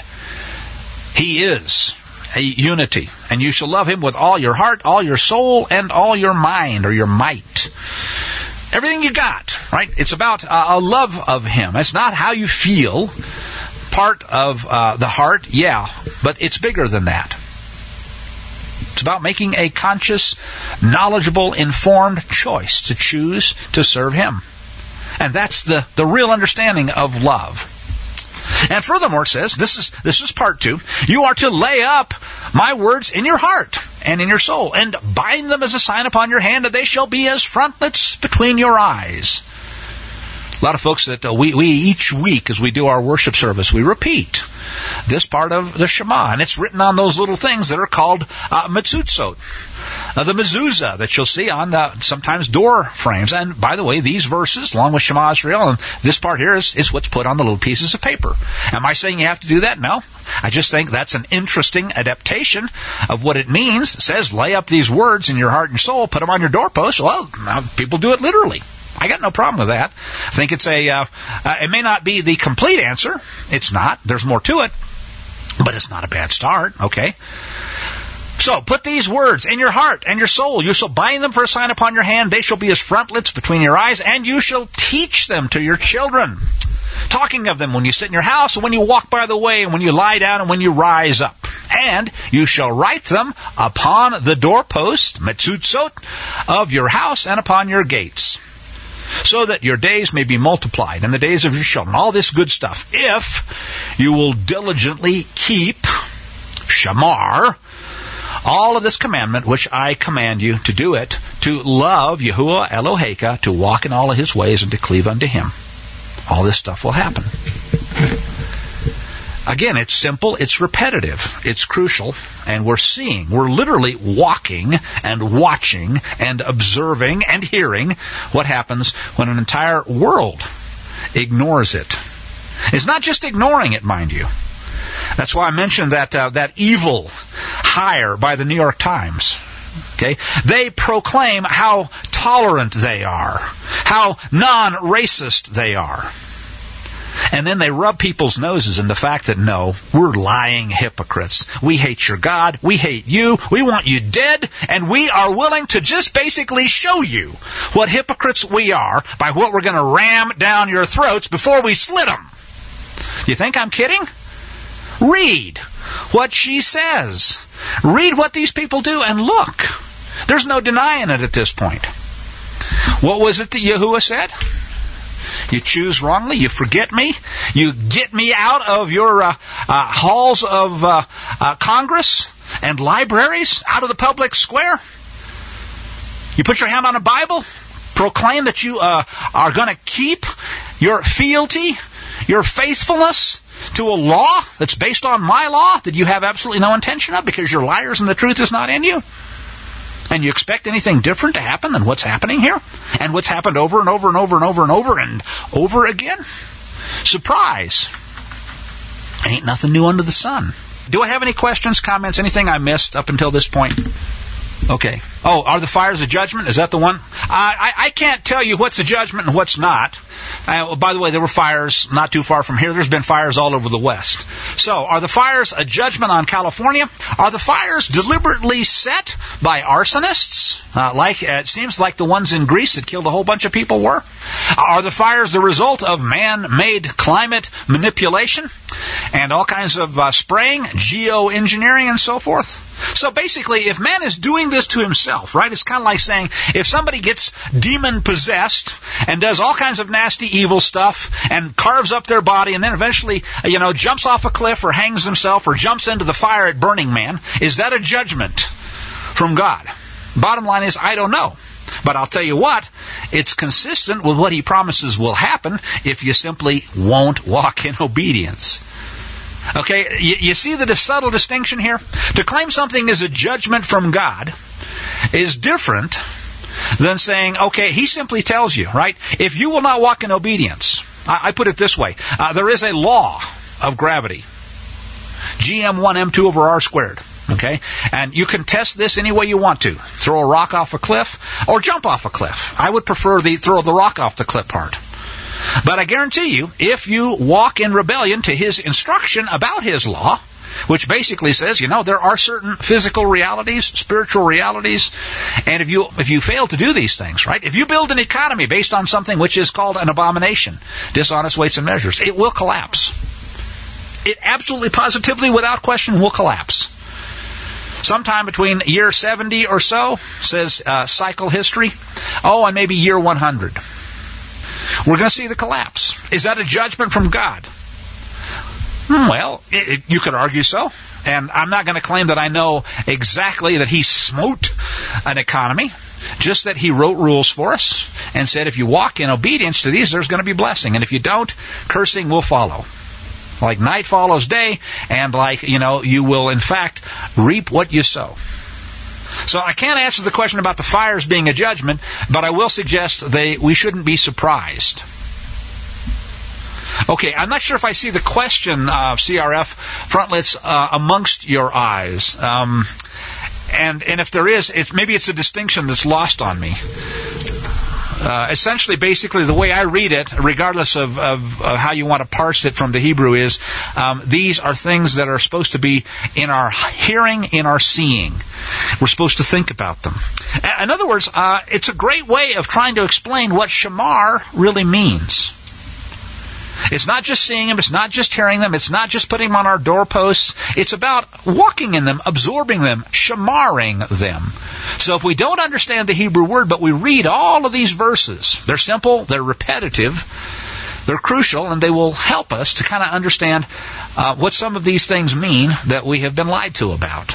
He is a unity, and you shall love him with all your heart, all your soul, and all your mind, or your might. Everything you got, right? It's about uh, a love of him. It's not how you feel. Part of uh, the heart, yeah, but it's bigger than that. It's about making a conscious, knowledgeable, informed choice to choose to serve him. And that's the, the real understanding of love. And furthermore, it says, this is this is part two, you are to lay up my words in your heart and in your soul, and bind them as a sign upon your hand, that they shall be as frontlets between your eyes. A lot of folks that uh, we, we each week as we do our worship service, we repeat this part of the Shema, and it's written on those little things that are called uh, metzutzot, uh, the mezuzah that you'll see on uh, sometimes door frames. And by the way, these verses, along with Shema Israel, and this part here is, is what's put on the little pieces of paper. Am I saying you have to do that? No. I just think that's an interesting adaptation of what it means. It says, lay up these words in your heart and soul, put them on your doorpost. Well, people do it literally. I got no problem with that. I think it's a, uh, uh, it may not be the complete answer. It's not. There's more to it. But it's not a bad start, okay? So, put these words in your heart and your soul. You shall bind them for a sign upon your hand. They shall be as frontlets between your eyes, and you shall teach them to your children. Talking of them when you sit in your house, and when you walk by the way, and when you lie down, and when you rise up. And you shall write them upon the doorpost, metzutzot, of your house and upon your gates, so that your days may be multiplied, and the days of your children, all this good stuff, if you will diligently keep, shamar, all of this commandment which I command you to do it, to love Yahuwah Eloheka, to walk in all of his ways, and to cleave unto him. All this stuff will happen. Again, it's simple, it's repetitive, it's crucial, and we're seeing, we're literally walking and watching and observing and hearing what happens when an entire world ignores it. It's not just ignoring it, mind you. That's why I mentioned that uh, that evil hire by the New York Times. Okay, they proclaim how tolerant they are, how non-racist they are. And then they rub people's noses in the fact that, no, we're lying hypocrites. We hate your God. We hate you. We want you dead. And we are willing to just basically show you what hypocrites we are by what we're going to ram down your throats before we slit them. You think I'm kidding? Read what she says. Read what these people do and look. There's no denying it at this point. What was it that Yahuwah said? You choose wrongly, you forget me, you get me out of your uh, uh, halls of uh, uh, Congress and libraries, out of the public square. You put your hand on a Bible, proclaim that you uh, are going to keep your fealty, your faithfulness to a law that's based on my law that you have absolutely no intention of because you're liars and the truth is not in you. And you expect anything different to happen than what's happening here? And what's happened over and over and over and over and over and over again? Surprise. Ain't nothing new under the sun. Do I have any questions, comments, anything I missed up until this point? Okay. Oh, are the fires of judgment? Is that the one? I, I, I can't tell you what's a judgment and what's not. Uh, by the way, there were fires not too far from here. There's been fires all over the West. So, are the fires a judgment on California? Are the fires deliberately set by arsonists? Uh, like it seems like the ones in Greece that killed a whole bunch of people were? Are the fires the result of man-made climate manipulation and all kinds of uh, spraying, geoengineering, and so forth? So basically, if man is doing this to himself, right, it's kind of like saying if somebody gets demon-possessed and does all kinds of nasty, evil stuff and carves up their body and then eventually, you know, jumps off a cliff or hangs himself or jumps into the fire at Burning Man, is that a judgment from God? Bottom line is, I don't know. But I'll tell you what, it's consistent with what he promises will happen if you simply won't walk in obedience. Okay, you, you see the subtle distinction here? To claim something is a judgment from God is different than saying, okay, he simply tells you, right, if you will not walk in obedience, I, I put it this way, uh, there is a law of gravity, G M one M two over R squared. Okay? And you can test this any way you want to. Throw a rock off a cliff or jump off a cliff. I would prefer the throw the rock off the cliff part. But I guarantee you, if you walk in rebellion to his instruction about his law, which basically says, you know, there are certain physical realities, spiritual realities, and if you if you fail to do these things, right, if you build an economy based on something which is called an abomination, dishonest weights and measures, it will collapse. It absolutely, positively, without question, will collapse. Sometime between year seventy or so, says uh, cycle history, oh, and maybe year one hundred. We're going to see the collapse. Is that a judgment from God? Hmm, well, it, it, you could argue so. And I'm not going to claim that I know exactly that he smote an economy, just that he wrote rules for us and said if you walk in obedience to these, there's going to be blessing. And if you don't, cursing will follow. Like night follows day, and like, you know, you will in fact reap what you sow. So I can't answer the question about the fires being a judgment, but I will suggest they we shouldn't be surprised. Okay, I'm not sure if I see the question, uh, C R F, frontlets uh, amongst your eyes. Um, and and if there is, it's, maybe it's a distinction that's lost on me. Uh, essentially, basically, the way I read it, regardless of, of, of how you want to parse it from the Hebrew, is um, these are things that are supposed to be in our hearing, in our seeing. We're supposed to think about them. In other words, uh, it's a great way of trying to explain what shamar really means. It's not just seeing them, it's not just hearing them, it's not just putting them on our doorposts. It's about walking in them, absorbing them, shamaring them. So if we don't understand the Hebrew word, but we read all of these verses, they're simple, they're repetitive, they're crucial, and they will help us to kind of understand uh, what some of these things mean that we have been lied to about.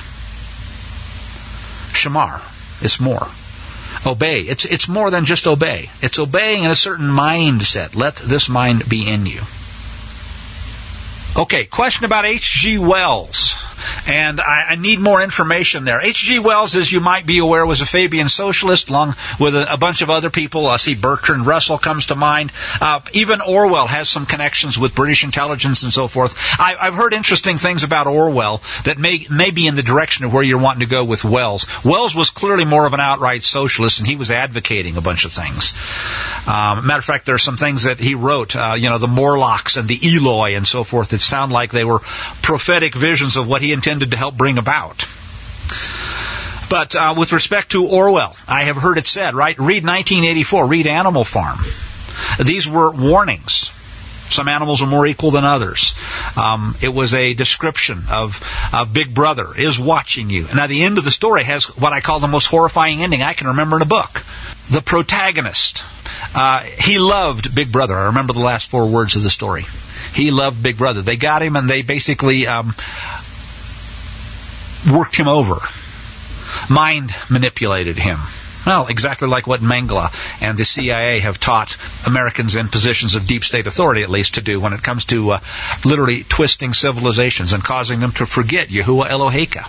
Shamar, it's more. Obey. It's it's more than just obey. It's obeying in a certain mindset. Let this mind be in you. Okay, question about H G Wells. And I, I need more information there. H G Wells, as you might be aware, was a Fabian socialist, along with a, a bunch of other people. I see Bertrand Russell comes to mind. Uh, even Orwell has some connections with British intelligence and so forth. I, I've heard interesting things about Orwell that may, may be in the direction of where you're wanting to go with Wells. Wells was clearly more of an outright socialist, and he was advocating a bunch of things. Um, matter of fact, there are some things that he wrote, uh, you know, the Morlocks and the Eloi and so forth, that sound like they were prophetic visions of what he intended to help bring about. But uh, with respect to Orwell, I have heard it said, right, read nineteen eighty-four, read Animal Farm. These were warnings. Some animals are more equal than others. Um, it was a description of, of Big Brother is watching you. Now, the end of the story has what I call the most horrifying ending I can remember in a book. The protagonist, uh, he loved Big Brother. I remember the last four words of the story. He loved Big Brother. They got him, and they basically um, worked him over, mind manipulated him. Well, exactly like what Mengele and the C I A have taught Americans in positions of deep state authority, at least, to do when it comes to uh, literally twisting civilizations and causing them to forget Yahuwah Eloheka.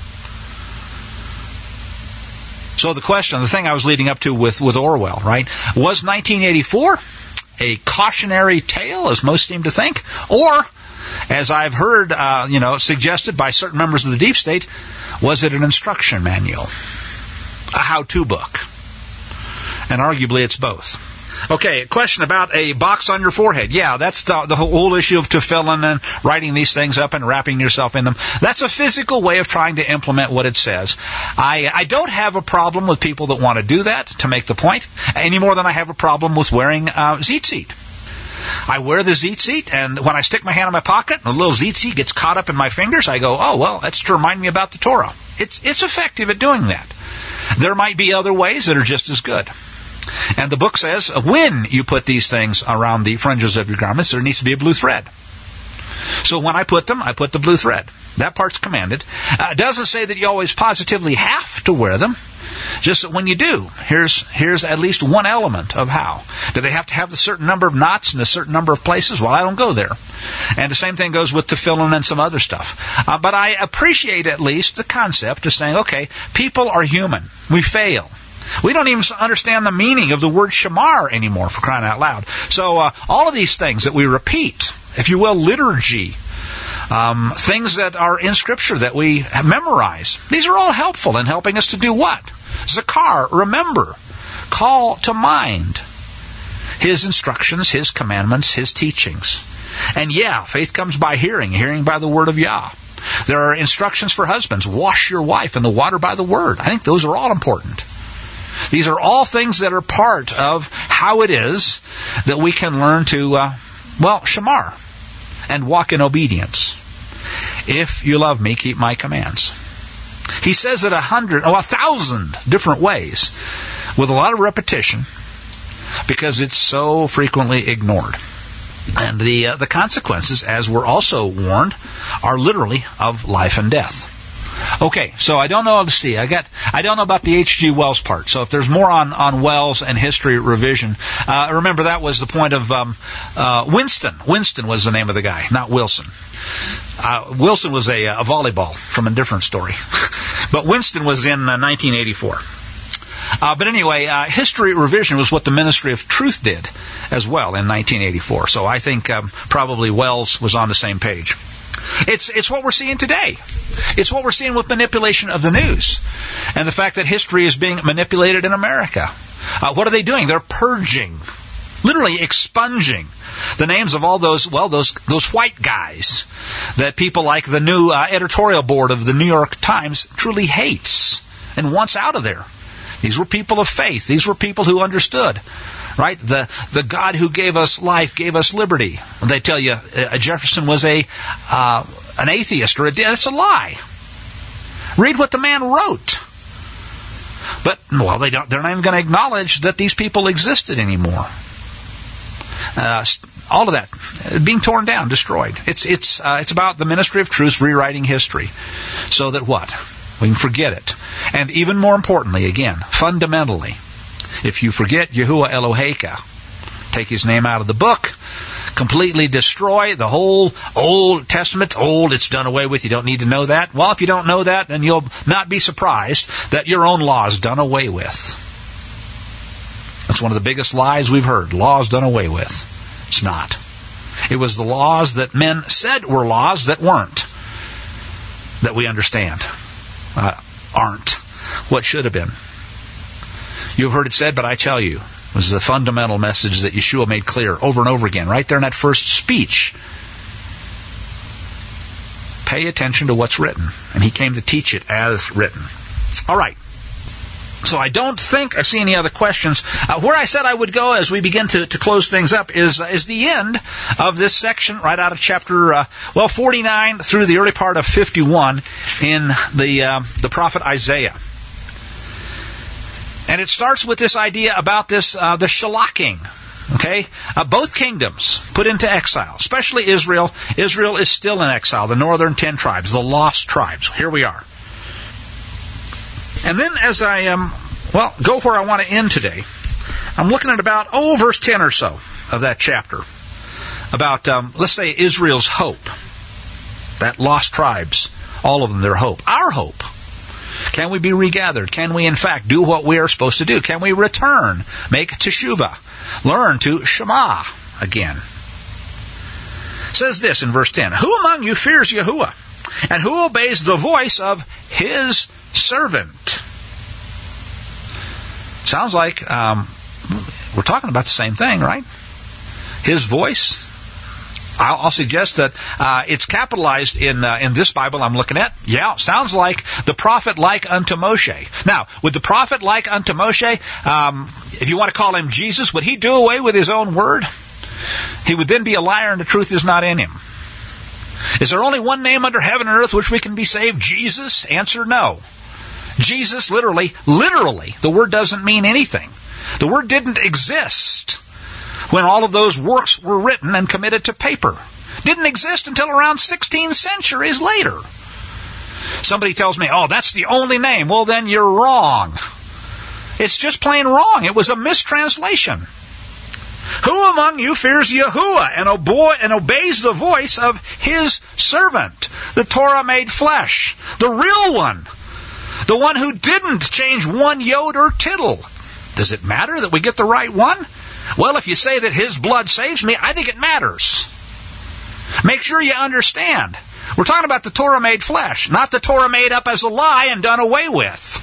So the question, the thing I was leading up to with, with Orwell, right, was nineteen eighty-four a cautionary tale, as most seem to think, or, as I've heard, uh, you know, suggested by certain members of the deep state, was it an instruction manual, a how-to book? And arguably it's both. Okay, a question about a box on your forehead. Yeah, that's the, the whole issue of tefillin and writing these things up and wrapping yourself in them. That's a physical way of trying to implement what it says. I, I don't have a problem with people that want to do that to make the point, any more than I have a problem with wearing uh, tzitzit. I wear the tzitzit, and when I stick my hand in my pocket, and a little tzitzit gets caught up in my fingers, I go, oh, well, that's to remind me about the Torah. It's, it's effective at doing that. There might be other ways that are just as good. And the book says, when you put these things around the fringes of your garments, there needs to be a blue thread. So when I put them, I put the blue thread. That part's commanded. Uh, it doesn't say that you always positively have to wear them. Just that when you do, here's here's at least one element of how. Do they have to have a certain number of knots in a certain number of places? Well, I don't go there. And the same thing goes with tefillin and some other stuff. Uh, but I appreciate at least the concept of saying, okay, people are human. We fail. We don't even understand the meaning of the word shamar anymore, for crying out loud. So uh, all of these things that we repeat, if you will, liturgy, um, things that are in Scripture that we memorize, these are all helpful in helping us to do what? Zakar, remember, call to mind His instructions, His commandments, His teachings. And yeah, faith comes by hearing, hearing by the word of Yah. There are instructions for husbands, wash your wife in the water by the word. I think those are all important. These are all things that are part of how it is that we can learn to, uh, well, shamar, and walk in obedience. If you love me, keep my commands. He says it a hundred, oh, a thousand different ways with a lot of repetition because it's so frequently ignored. And the uh, the consequences, as we're also warned, are literally of life and death. Okay, so I don't know. Let's see. I got. I don't know about the H G Wells part. So if there's more on, on Wells and history revision, uh, remember that was the point of um, uh, Winston. Winston was the name of the guy, not Wilson. Uh, Wilson was a, a volleyball from a different story, but Winston was in uh, nineteen eighty-four. Uh, but anyway, uh, history revision was what the Ministry of Truth did as well in nineteen eighty-four. So I think um, probably Wells was on the same page. It's it's what we're seeing today. It's what we're seeing with manipulation of the news and the fact that history is being manipulated in America. Uh, what are they doing? They're purging, literally expunging the names of all those, well, those those white guys that people like the new uh, editorial board of the New York Times truly hates and wants out of there. These were people of faith. These were people who understood. Right? The the God who gave us life, gave us liberty. They tell you uh, Jefferson was a uh, an atheist or a that's a lie. Read what the man wrote. But well, they don't. They're not even going to acknowledge that these people existed anymore. Uh, all of that being torn down, destroyed. It's it's uh, it's about the Ministry of Truth rewriting history, so that what we can forget it. And even more importantly, again, fundamentally. If you forget Yahuwah Eloheka, take His name out of the book, completely destroy the whole Old Testament. Old, it's done away with. You don't need to know that. Well, if you don't know that, then you'll not be surprised that your own law is done away with. That's one of the biggest lies we've heard. Laws done away with. It's not. It was the laws that men said were laws that weren't, that we understand, uh, aren't what should have been. You've heard it said, but I tell you, this is the fundamental message that Yeshua made clear over and over again, right there in that first speech. Pay attention to what's written. And He came to teach it as written. All right. So I don't think I see any other questions. Uh, where I said I would go as we begin to, to close things up is, uh, is the end of this section, right out of chapter, uh, well, forty-nine through the early part of fifty-one in the, uh, the prophet Isaiah. And it starts with this idea about this, uh, the shalaking. Okay? Uh, both kingdoms put into exile, especially Israel. Israel is still in exile, the northern ten tribes, the lost tribes. Here we are. And then as I, um, well, go where I want to end today, I'm looking at about, oh, verse ten or so of that chapter. About, um, let's say, Israel's hope. That lost tribes, all of them, their hope. Our hope. Can we be regathered? Can we, in fact, do what we are supposed to do? Can we return, make teshuvah, learn to shema again? It says this in verse ten, Who among you fears Yahuwah, and who obeys the voice of His servant? Sounds like um, We're talking about the same thing, right? His voice. I'll, I'll suggest that uh, it's capitalized in uh, in this Bible I'm looking at. Yeah, sounds like the prophet like unto Moshe. Now, would the prophet like unto Moshe, um, if you want to call him Jesus, would he do away with his own word? He would then be a liar and the truth is not in him. Is there only one name under heaven and earth which we can be saved? Jesus? Answer, no. Jesus, literally, literally, the word doesn't mean anything. The word didn't exist when all of those works were written and committed to paper. Didn't exist until around sixteen centuries later. Somebody tells me, oh, that's the only name. Well, then you're wrong. It's just plain wrong. It was a mistranslation. Who among you fears Yahuwah and, obo- and obeys the voice of his servant, the Torah made flesh, the real one, the one who didn't change one yod or tittle? Does it matter that we get the right one? Well, if you say that his blood saves me, I think it matters. Make sure you understand. We're talking about the Torah made flesh, not the Torah made up as a lie and done away with.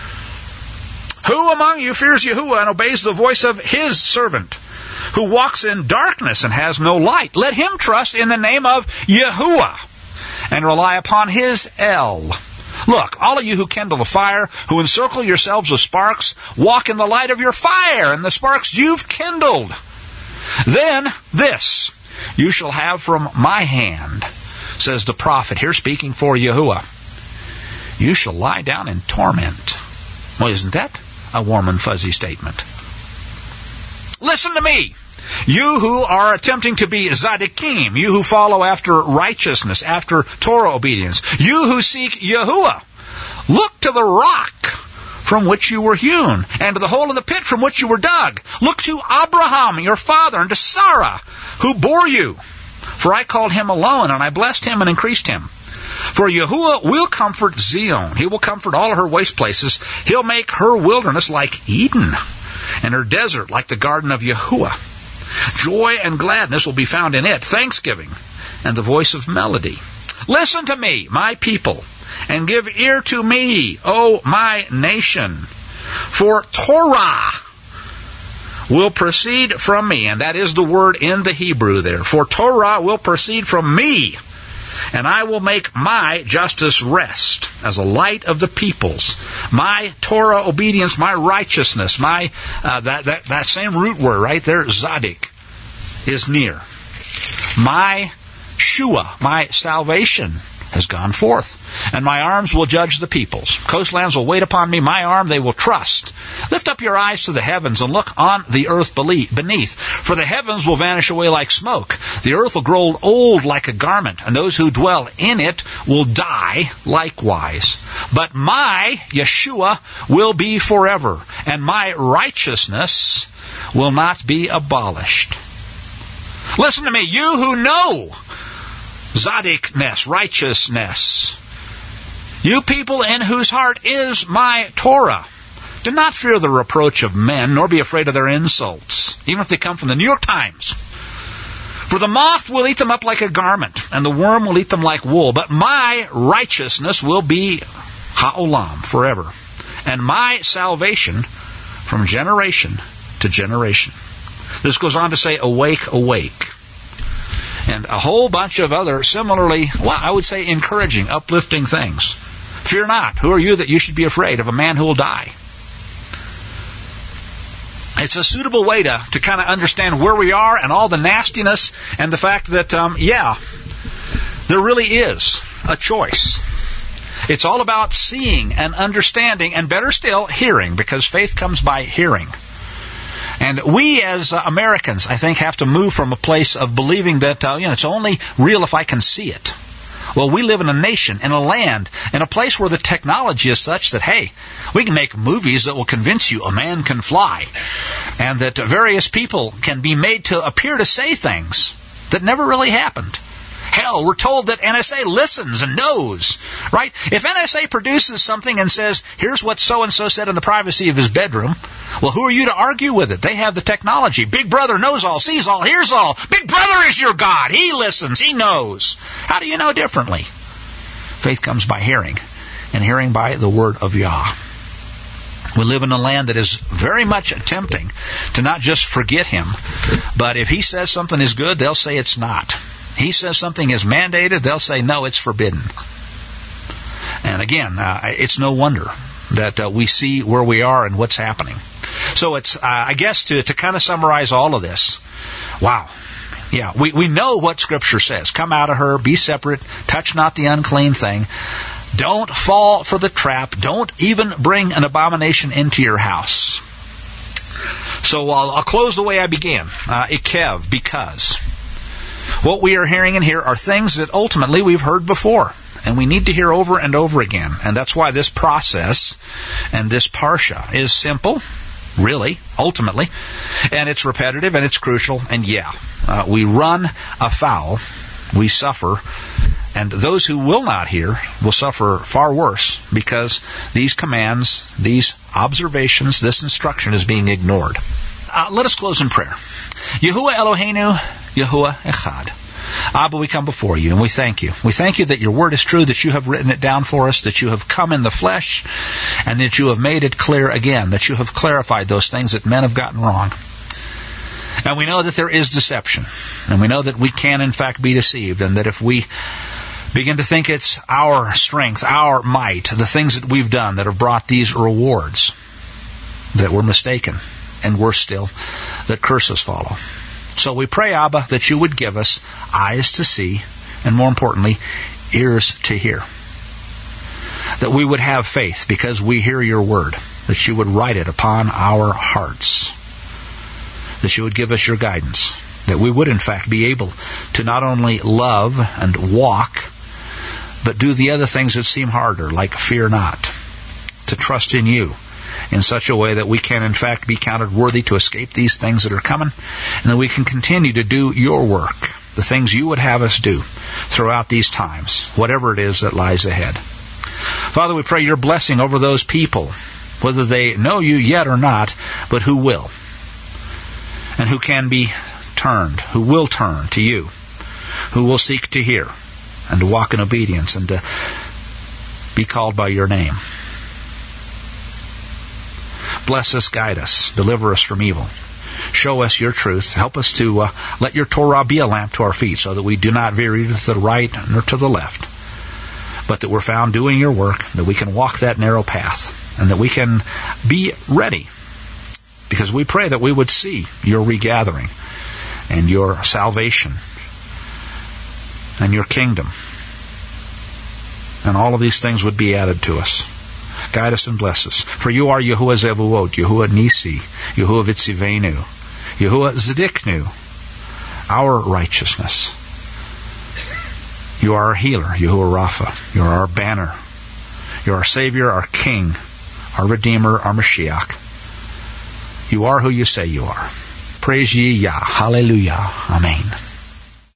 Who among you fears Yahuwah and obeys the voice of his servant, who walks in darkness and has no light? Let him trust in the name of Yahuwah and rely upon his El. Look, all of you who kindle a fire, who encircle yourselves with sparks, walk in the light of your fire and the sparks you've kindled. Then this you shall have from my hand, says the prophet, here speaking for Yahuwah. You shall lie down in torment. Well, isn't that a warm and fuzzy statement? Listen to me. You who are attempting to be tzaddikim, you who follow after righteousness, after Torah obedience, you who seek Yahuwah, look to the rock from which you were hewn, and to the hole in the pit from which you were dug. Look to Abraham, your father, and to Sarah, who bore you. For I called him alone, and I blessed him and increased him. For Yahuwah will comfort Zion. He will comfort all her waste places. He'll make her wilderness like Eden, and her desert like the garden of Yahuwah. Joy and gladness will be found in it, thanksgiving and the voice of melody. Listen to me, my people, and give ear to me, O my nation. For Torah will proceed from me, and that is the word in the Hebrew there. For Torah will proceed from me, and I will make my justice rest as a light of the peoples. My Torah obedience, my righteousness, my uh, that, that that same root word right there, Zadik, is near. My Shua, my salvation, has gone forth, and my arms will judge the peoples. Coastlands will wait upon me, my arm they will trust. Lift up your eyes to the heavens and look on the earth beneath, for the heavens will vanish away like smoke. The earth will grow old like a garment, and those who dwell in it will die likewise. But my Yeshua will be forever, and my righteousness will not be abolished. Listen to me, you who know Zaddikness, righteousness. You people in whose heart is my Torah. Do not fear the reproach of men, nor be afraid of their insults, even if they come from the New York Times. For the moth will eat them up like a garment, and the worm will eat them like wool. But my righteousness will be ha'olam, forever, and my salvation from generation to generation. This goes on to say, awake, awake. And a whole bunch of other similarly, well, I would say encouraging, uplifting things. Fear not. Who are you that you should be afraid of a man who will die? It's a suitable way to, to kind of understand where we are and all the nastiness and the fact that, um, yeah, there really is a choice. It's all about seeing and understanding and better still, hearing, because faith comes by hearing. And we as uh, Americans, I think, have to move from a place of believing that, uh, you know, it's only real if I can see it. Well, we live in a nation, in a land, in a place where the technology is such that, hey, we can make movies that will convince you a man can fly, and that various people can be made to appear to say things that never really happened. Hell, we're told that N S A listens and knows, right? If N S A produces something and says, here's what so-and-so said in the privacy of his bedroom, well, who are you to argue with it? They have the technology. Big Brother knows all, sees all, hears all. Big Brother is your God. He listens. He knows. How do you know differently? Faith comes by hearing, and hearing by the word of Yah. We live in a land that is very much tempting to not just forget Him, but if He says something is good, they'll say it's not. He says something is mandated, they'll say no, it's forbidden. And again, uh, it's no wonder that uh, we see where we are and what's happening. So it's, uh, I guess, to, to kind of summarize all of this, wow. Yeah, we, we know what Scripture says. Come out of her, be separate, touch not the unclean thing. Don't fall for the trap. Don't even bring an abomination into your house. So I'll, I'll close the way I began. Uh, Ikev, because. What we are hearing in here are things that ultimately we've heard before. And we need to hear over and over again. And that's why this process and this parsha is simple, really, ultimately. And it's repetitive and it's crucial. And yeah, uh, we run afoul. We suffer. And those who will not hear will suffer far worse because these commands, these observations, this instruction is being ignored. Uh, let us close in prayer. Yahuwah Eloheinu, Yahuwah Echad. Abba, we come before you and we thank you. We thank you that your word is true, that you have written it down for us, that you have come in the flesh, and that you have made it clear again, that you have clarified those things that men have gotten wrong. And we know that there is deception, and we know that we can in fact be deceived, and that if we begin to think it's our strength, our might, the things that we've done that have brought these rewards, that we're mistaken, and worse still, that curses follow. So we pray, Abba, that you would give us eyes to see, and more importantly, ears to hear. That we would have faith because we hear your word, that you would write it upon our hearts, that you would give us your guidance, that we would in fact be able to not only love and walk, but do the other things that seem harder, like fear not, to trust in you in such a way that we can in fact be counted worthy to escape these things that are coming, and that we can continue to do your work, the things you would have us do throughout these times, whatever it is that lies ahead. Father, we pray your blessing over those people, whether they know you yet or not, but who will, and who can be turned, who will turn to you, who will seek to hear and to walk in obedience and to be called by your name. Bless us, guide us, deliver us from evil. Show us your truth. Help us to uh, let your Torah be a lamp to our feet so that we do not veer either to the right nor to the left, but that we're found doing your work, that we can walk that narrow path, and that we can be ready, because we pray that we would see your regathering and your salvation and your kingdom, and all of these things would be added to us. Guide us and bless us. For you are Yahuwah Zevuot, Yahuwah Nisi, Yahuwah Vitzivenu, Yahuwah Zediknu, our righteousness. You are our healer, Yahuwah Rapha. You are our banner. You are our Savior, our King, our Redeemer, our Mashiach. You are who you say you are. Praise ye Yah. Hallelujah. Amen.